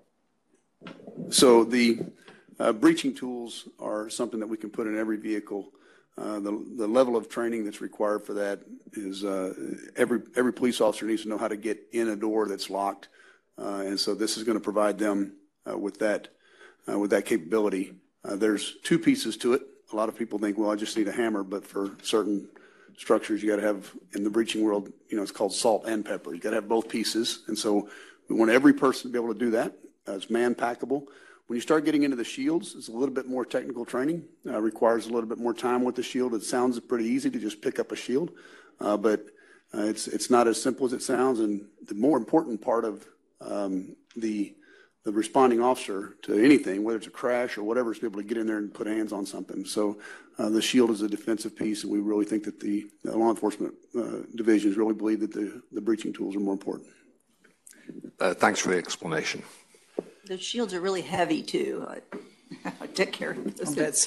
S9: So the breaching tools are something that we can put in every vehicle. The level of training that's required for that is every police officer needs to know how to get in a door that's locked, and so this is going to provide them with that capability. There's two pieces to it. A lot of people think, well, I just need a hammer, but for certain structures, you got to have, in the breaching world, it's called salt and pepper. You got to have both pieces, and so we want every person to be able to do that. It's man-packable. When you start getting into the shields, it's a little bit more technical training. Requires a little bit more time with the shield. It sounds pretty easy to just pick up a shield, but it's not as simple as it sounds. And the more important part of the responding officer to anything, whether it's a crash or whatever, is to be able to get in there and put hands on something. So the shield is a defensive piece, and we really think that the law enforcement divisions really believe that the breaching tools are more important.
S5: Thanks for the explanation.
S13: The shields are really heavy too. I take care of this.
S6: That's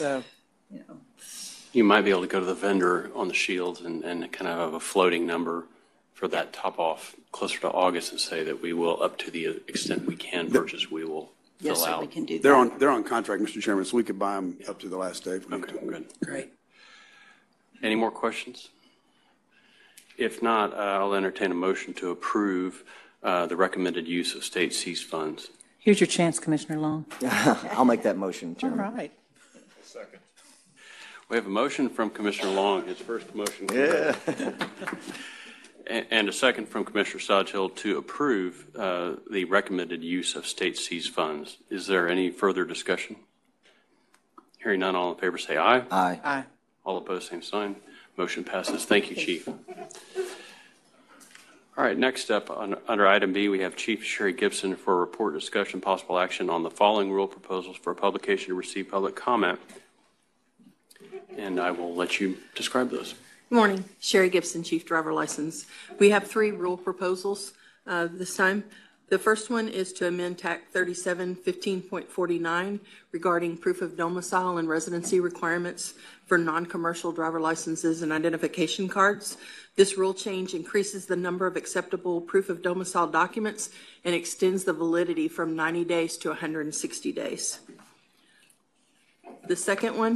S1: You might be able to go to the vendor on the shields and kind of have a floating number for that top off closer to August and say that we will, up to the extent we can purchase, we will
S13: Yes,
S1: fill
S13: sir,
S1: out.
S13: we can do that.
S9: They're on contract, Mr. Chairman, so we could buy them up to the last day. If we need to.
S1: Good.
S6: great.
S1: Any more questions? If not, I'll entertain a motion to approve the recommended use of state seized funds.
S6: Here's your chance, Commissioner Long.
S4: I'll make that motion,
S6: All
S4: Chairman.
S6: right.
S11: Second.
S1: We have a motion from Commissioner Long, his first motion.
S4: Yeah.
S1: And a second from Commissioner Stodgill to approve the recommended use of state seized funds. Is there any further discussion? Hearing none, all in favor say aye.
S4: Aye.
S6: Aye.
S1: All opposed, same sign. Motion passes. Thank you, Chief. All right, next up under item B, we have Chief Sherry Gibson for a report, discussion, possible action on the following rule proposals for publication to receive public comment. And I will let you describe those.
S14: Good morning. Sherry Gibson, Chief Driver License. We have 3 rule proposals this time. The first one is to amend TAC 3715.49 regarding proof of domicile and residency requirements for non-commercial driver licenses and identification cards. This rule change increases the number of acceptable proof of domicile documents and extends the validity from 90 days to 160 days. The second one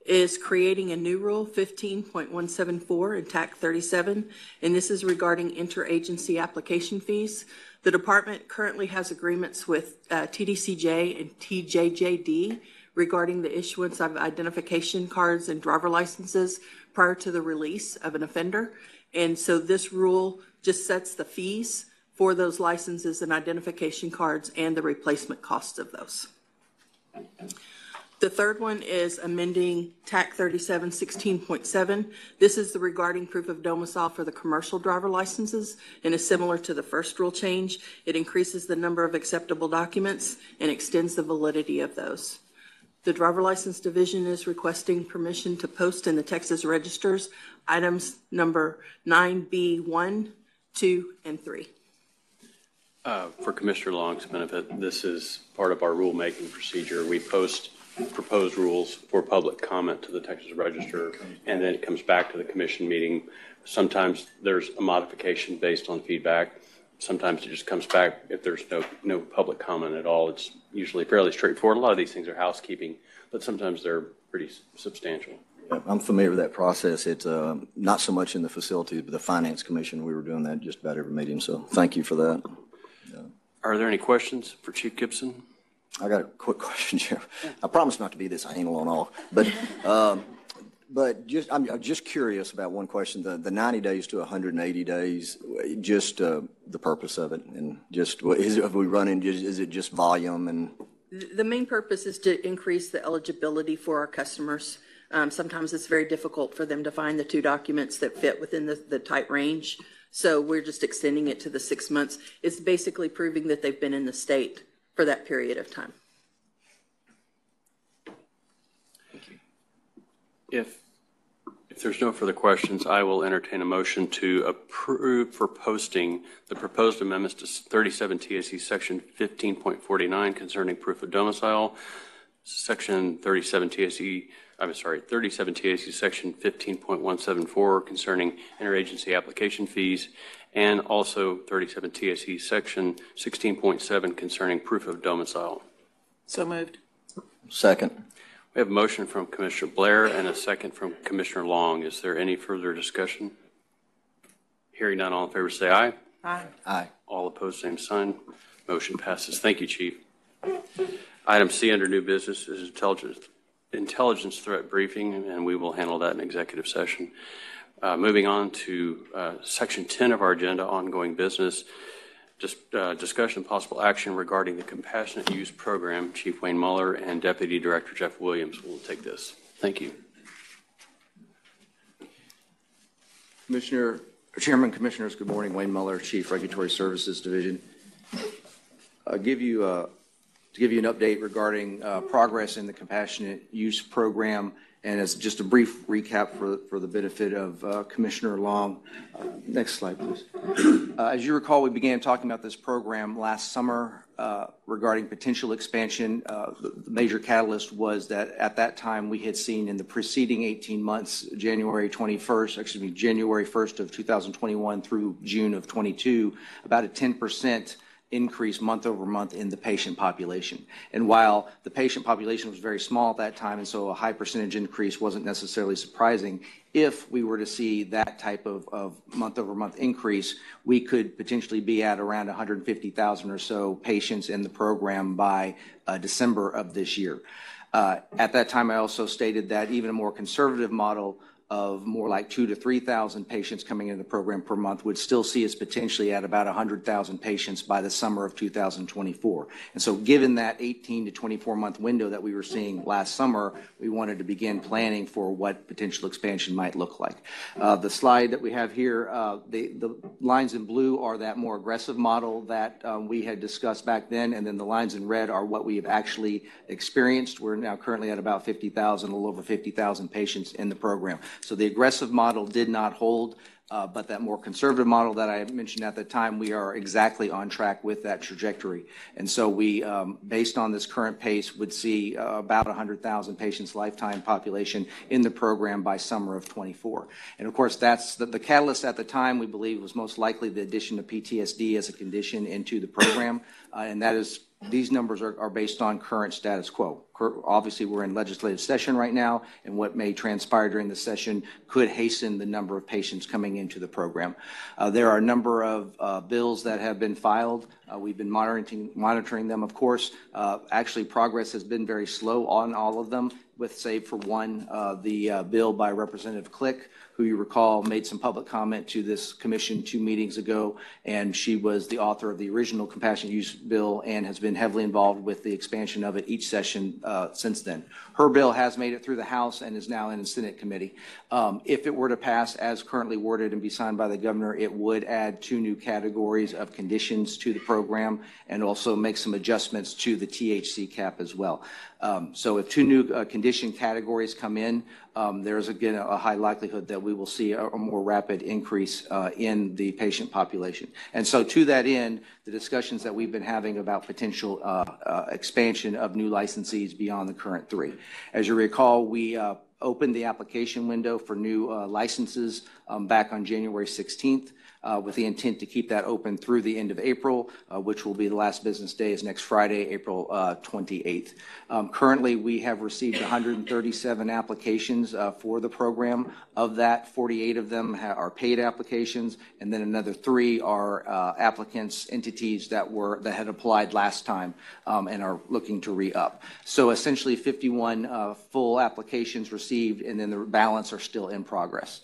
S14: is creating a new rule, 15.174 in TAC 37, and this is regarding interagency application fees. The department currently has agreements with TDCJ and TJJD regarding the issuance of identification cards and driver licenses prior to the release of an offender. And so this rule just sets the fees for those licenses and identification cards and the replacement costs of those. The third one is amending TAC 37 16.7. This is the regarding proof of domicile for the commercial driver licenses and is similar to the first rule change. It increases the number of acceptable documents and extends the validity of those. The Driver License Division is requesting permission to post in the Texas Registers items number 9B1, 2, and 3.
S1: For Commissioner Long's benefit, this is part of our rulemaking procedure. We post proposed rules for public comment to the Texas Register, and then it comes back to the commission meeting. Sometimes there's a modification based on feedback. Sometimes it just comes back if there's no public comment at all. It's usually fairly straightforward. A lot of these things are housekeeping, but sometimes they're pretty substantial.
S4: I'm familiar with that process. It's not so much in the facilities, but the Finance Commission, we were doing that just about every meeting, so thank you for that.
S1: Are there any questions for Chief Gibson?
S4: I got a quick question, Sheriff. I promise not to be this anal on all, but just I'm just curious about one question: the 90 days to 180 days. Just the purpose of it, and just is it just volume and?
S14: The main purpose is to increase the eligibility for our customers. Sometimes it's very difficult for them to find the two documents that fit within the tight range. So we're just extending it to the 6 months. It's basically proving that they've been in the state for that period of time.
S1: Thank you. If there's no further questions, I will entertain a motion to approve for posting the proposed amendments to 37 TSC Section 15.49 concerning proof of domicile, Section 37 TSC Section 15.174 concerning interagency application fees, and also 37 TSC Section 16.7 concerning proof of domicile.
S6: So moved.
S4: Second.
S1: We have a motion from Commissioner Blair and a second from Commissioner Long. Is there any further discussion? Hearing none, all in favor say aye.
S6: Aye.
S4: Aye.
S1: All opposed, same sign. Motion passes. Thank you, Chief. Item C under new business is intelligence threat briefing, and we will handle that in executive session. Moving on to Section 10 of our agenda, ongoing business. Discussion and possible action regarding the Compassionate Use Program. Chief Wayne Muller and Deputy Director Jeff Williams will take this. Thank you.
S15: Chairman, Commissioners, good morning. Wayne Muller, Chief Regulatory Services Division. To give you an update regarding progress in the Compassionate Use Program, and as just a brief recap for the benefit of Commissioner Long. Next slide, please. As you recall, we began talking about this program last summer regarding potential expansion. The major catalyst was that at that time we had seen in the preceding 18 months, January 1st of 2021 through June of 22, about a 10% increase month over month in the patient population. And while the patient population was very small at that time, and so a high percentage increase wasn't necessarily surprising, if we were to see that type of month over month increase, we could potentially be at around 150,000 or so patients in the program by December of this year. At that time, I also stated that even a more conservative model of more like 2,000 to 3,000 patients coming into the program per month would still see us potentially at about 100,000 patients by the summer of 2024. And so given that 18 to 24 month window that we were seeing last summer, we wanted to begin planning for what potential expansion might look like. The slide that we have here, the lines in blue are that more aggressive model that we had discussed back then, and then the lines in red are what we have actually experienced. We're now currently at about 50,000, a little over 50,000 patients in the program. So the aggressive model did not hold, but that more conservative model that I mentioned at the time, we are exactly on track with that trajectory. And so we, based on this current pace, would see about 100,000 patients lifetime population in the program by summer of 24. And of course, that's the catalyst at the time, we believe, was most likely the addition of PTSD as a condition into the program. And that is These numbers are based on current status quo. Obviously, we're in legislative session right now, and what may transpire during the session could hasten the number of patients coming into the program. There are a number of bills that have been filed. We've been monitoring them, of course. Actually, progress has been very slow on all of them, with, save for one, the bill by Representative Click, who you recall made some public comment to this commission 2 meetings ago, and she was the author of the original compassionate use bill and has been heavily involved with the expansion of it each session since then. Her bill has made it through the House and is now in the Senate committee. If it were to pass as currently worded and be signed by the governor, it would add 2 new categories of conditions to the program and also make some adjustments to the THC cap as well. So if 2 new condition categories come in, there's again a high likelihood that we will see a more rapid increase in the patient population. And so to that end, the discussions that we've been having about potential expansion of new licensees beyond the current 3. As you recall, we opened the application window for new licenses back on January 16th. With the intent to keep that open through the end of April, which will be the last business day is next Friday, April 28th. Currently, we have received 137 applications for the program. Of that, 48 of them are paid applications, and then another 3 are applicants, entities that had applied last time and are looking to re-up. So essentially 51 full applications received, and then the balance are still in progress.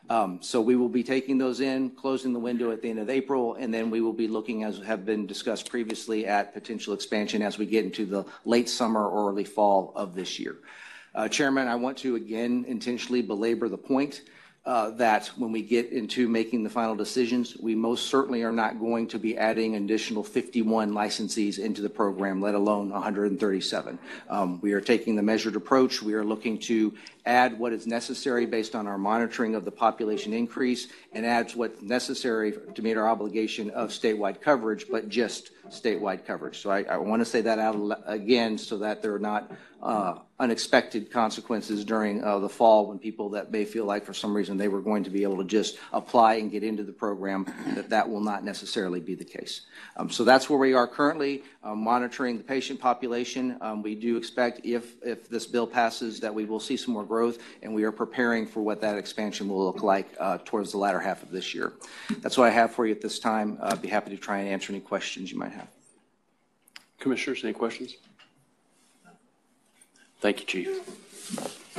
S15: So we will be taking those in, closing the window at the end of April, and then we will be looking, as have been discussed previously, at potential expansion as we get into the late summer or early fall of this year. Chairman, I want to again intentionally belabor the point that when we get into making the final decisions, we most certainly are not going to be adding an additional 51 licensees into the program, let alone 137. We are taking the measured approach. We are looking to add what is necessary based on our monitoring of the population increase and adds what's necessary to meet our obligation of statewide coverage, but just statewide coverage. So I want to say that out again so that there are not unexpected consequences during the fall when people that may feel like for some reason they were going to be able to just apply and get into the program, that will not necessarily be the case. So that's where we are currently, monitoring the patient population. We do expect if this bill passes that we will see some more growth, and we are preparing for what that expansion will look like towards the latter half of this year. That's what I have for you at this time. I'd be happy to try and answer any questions you might have.
S1: Commissioners, any questions? Thank you, Chief.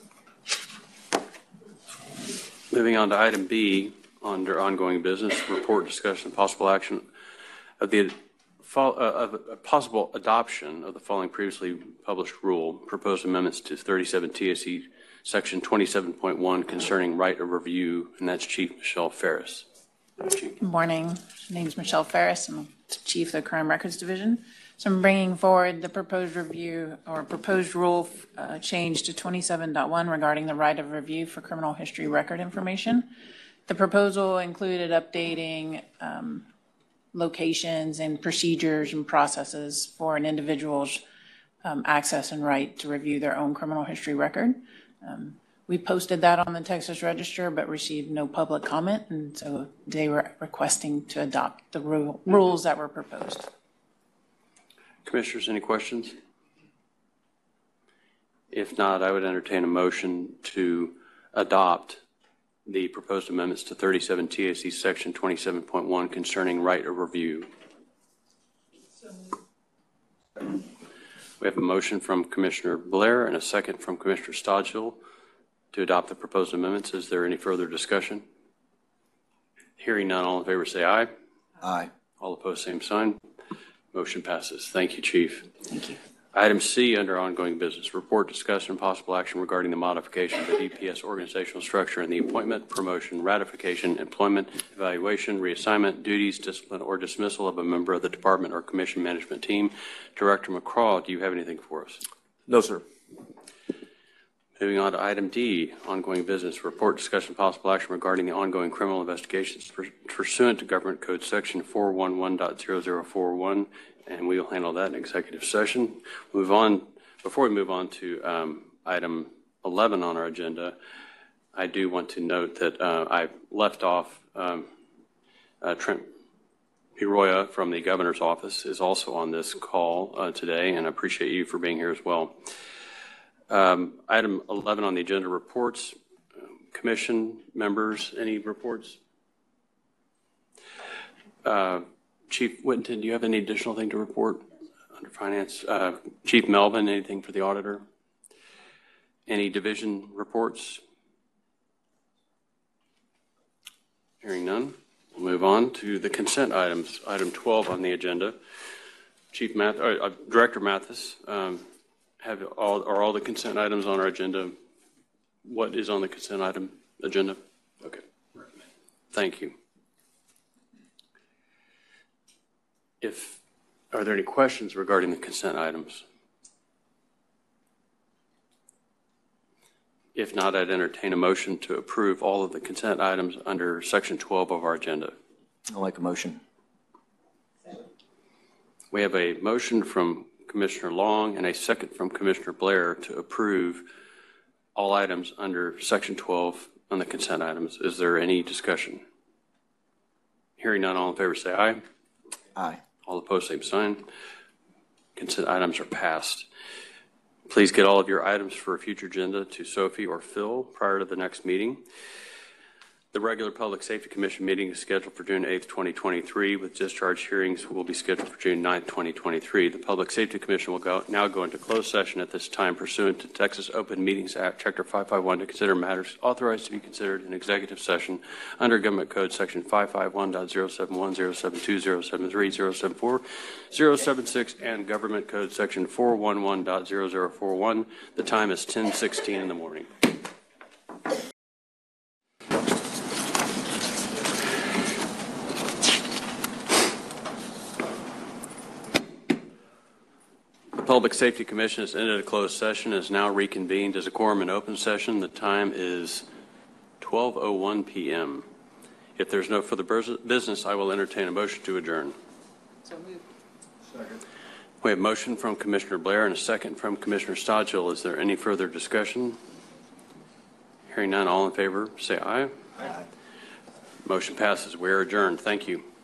S1: Moving on to item B, under ongoing business, report, discussion, and possible action of the possible adoption of the following previously published rule, proposed amendments to 37 TSC Section 27.1 concerning right of review, and that's Chief Michelle Ferris.
S16: Good morning. My name is Michelle Ferris. I'm Chief of the Crime Records Division. So I'm bringing forward the proposed review or proposed rule change to 27.1 regarding the right of review for criminal history record information. The proposal included updating locations and procedures and processes for an individual's access and right to review their own criminal history record. We posted that on the Texas Register, but received no public comment, and so they were requesting to adopt the rules that were proposed.
S1: Commissioners, any questions? If not, I would entertain a motion to adopt the proposed amendments to 37 TAC Section 27.1 concerning right of review. We have a motion from Commissioner Blair and a second from Commissioner Stodgill to adopt the proposed amendments. Is there any further discussion? Hearing none, all in favor say aye.
S4: Aye.
S1: All opposed, same sign. Motion passes. Thank you, Chief.
S16: Thank you.
S1: Item C under ongoing business, report, discussion, and possible action regarding the modification of the DPS organizational structure and the appointment, promotion, ratification, employment, evaluation, reassignment, duties, discipline, or dismissal of a member of the department or commission management team. Director McCraw, do you have anything for us?
S10: No, sir.
S1: Moving on to item D, ongoing business, report, discussion, possible action regarding the ongoing criminal investigations pursuant to Government Code Section 411.0041, and we will handle that in executive session. Before we move on to item 11 on our agenda, I do want to note that I left off Piroya from the Governor's Office is also on this call today, and I appreciate you for being here as well. Item 11 on the agenda, reports. Commission members, any reports? Chief Whittington, do you have any additional thing to report under finance? Chief Melvin, anything for the auditor? Any division reports? Hearing none, we'll move on to the consent items. Item 12 on the agenda. Director Mathis, are all the consent items on our agenda? What is on the consent item agenda? Okay. Thank you. Are there any questions regarding the consent items? If not, I'd entertain a motion to approve all of the consent items under Section 12 of our agenda.
S15: I'll make a motion.
S1: We have a motion from Commissioner Long and a second from Commissioner Blair to approve all items under Section 12 on the consent items. Is there any discussion? Hearing none, all in favor say aye.
S15: Aye.
S1: All opposed, same sign. Consent items are passed. Please get all of your items for a future agenda to Sophie or Phil prior to the next meeting. The regular Public Safety Commission meeting is scheduled for June 8th, 2023, with discharge hearings will be scheduled for June 9th, 2023. The Public Safety Commission will now go into closed session at this time pursuant to Texas Open Meetings Act, Chapter 551, to consider matters authorized to be considered in executive session under Government Code Section 551.071, 072, 073, 074, 076, and Government Code Section 411.0041. The time is 10:16 in the morning. The Public Safety Commission has ended a closed session and is now reconvened as a quorum in open session. The time is 12:01 p.m. If there's no further business, I will entertain a motion to adjourn.
S6: So moved.
S1: Second. We have a motion from Commissioner Blair and a second from Commissioner Stodgill. Is there any further discussion? Hearing none, all in favor, say aye.
S15: Aye.
S1: Motion passes. We are adjourned. Thank you.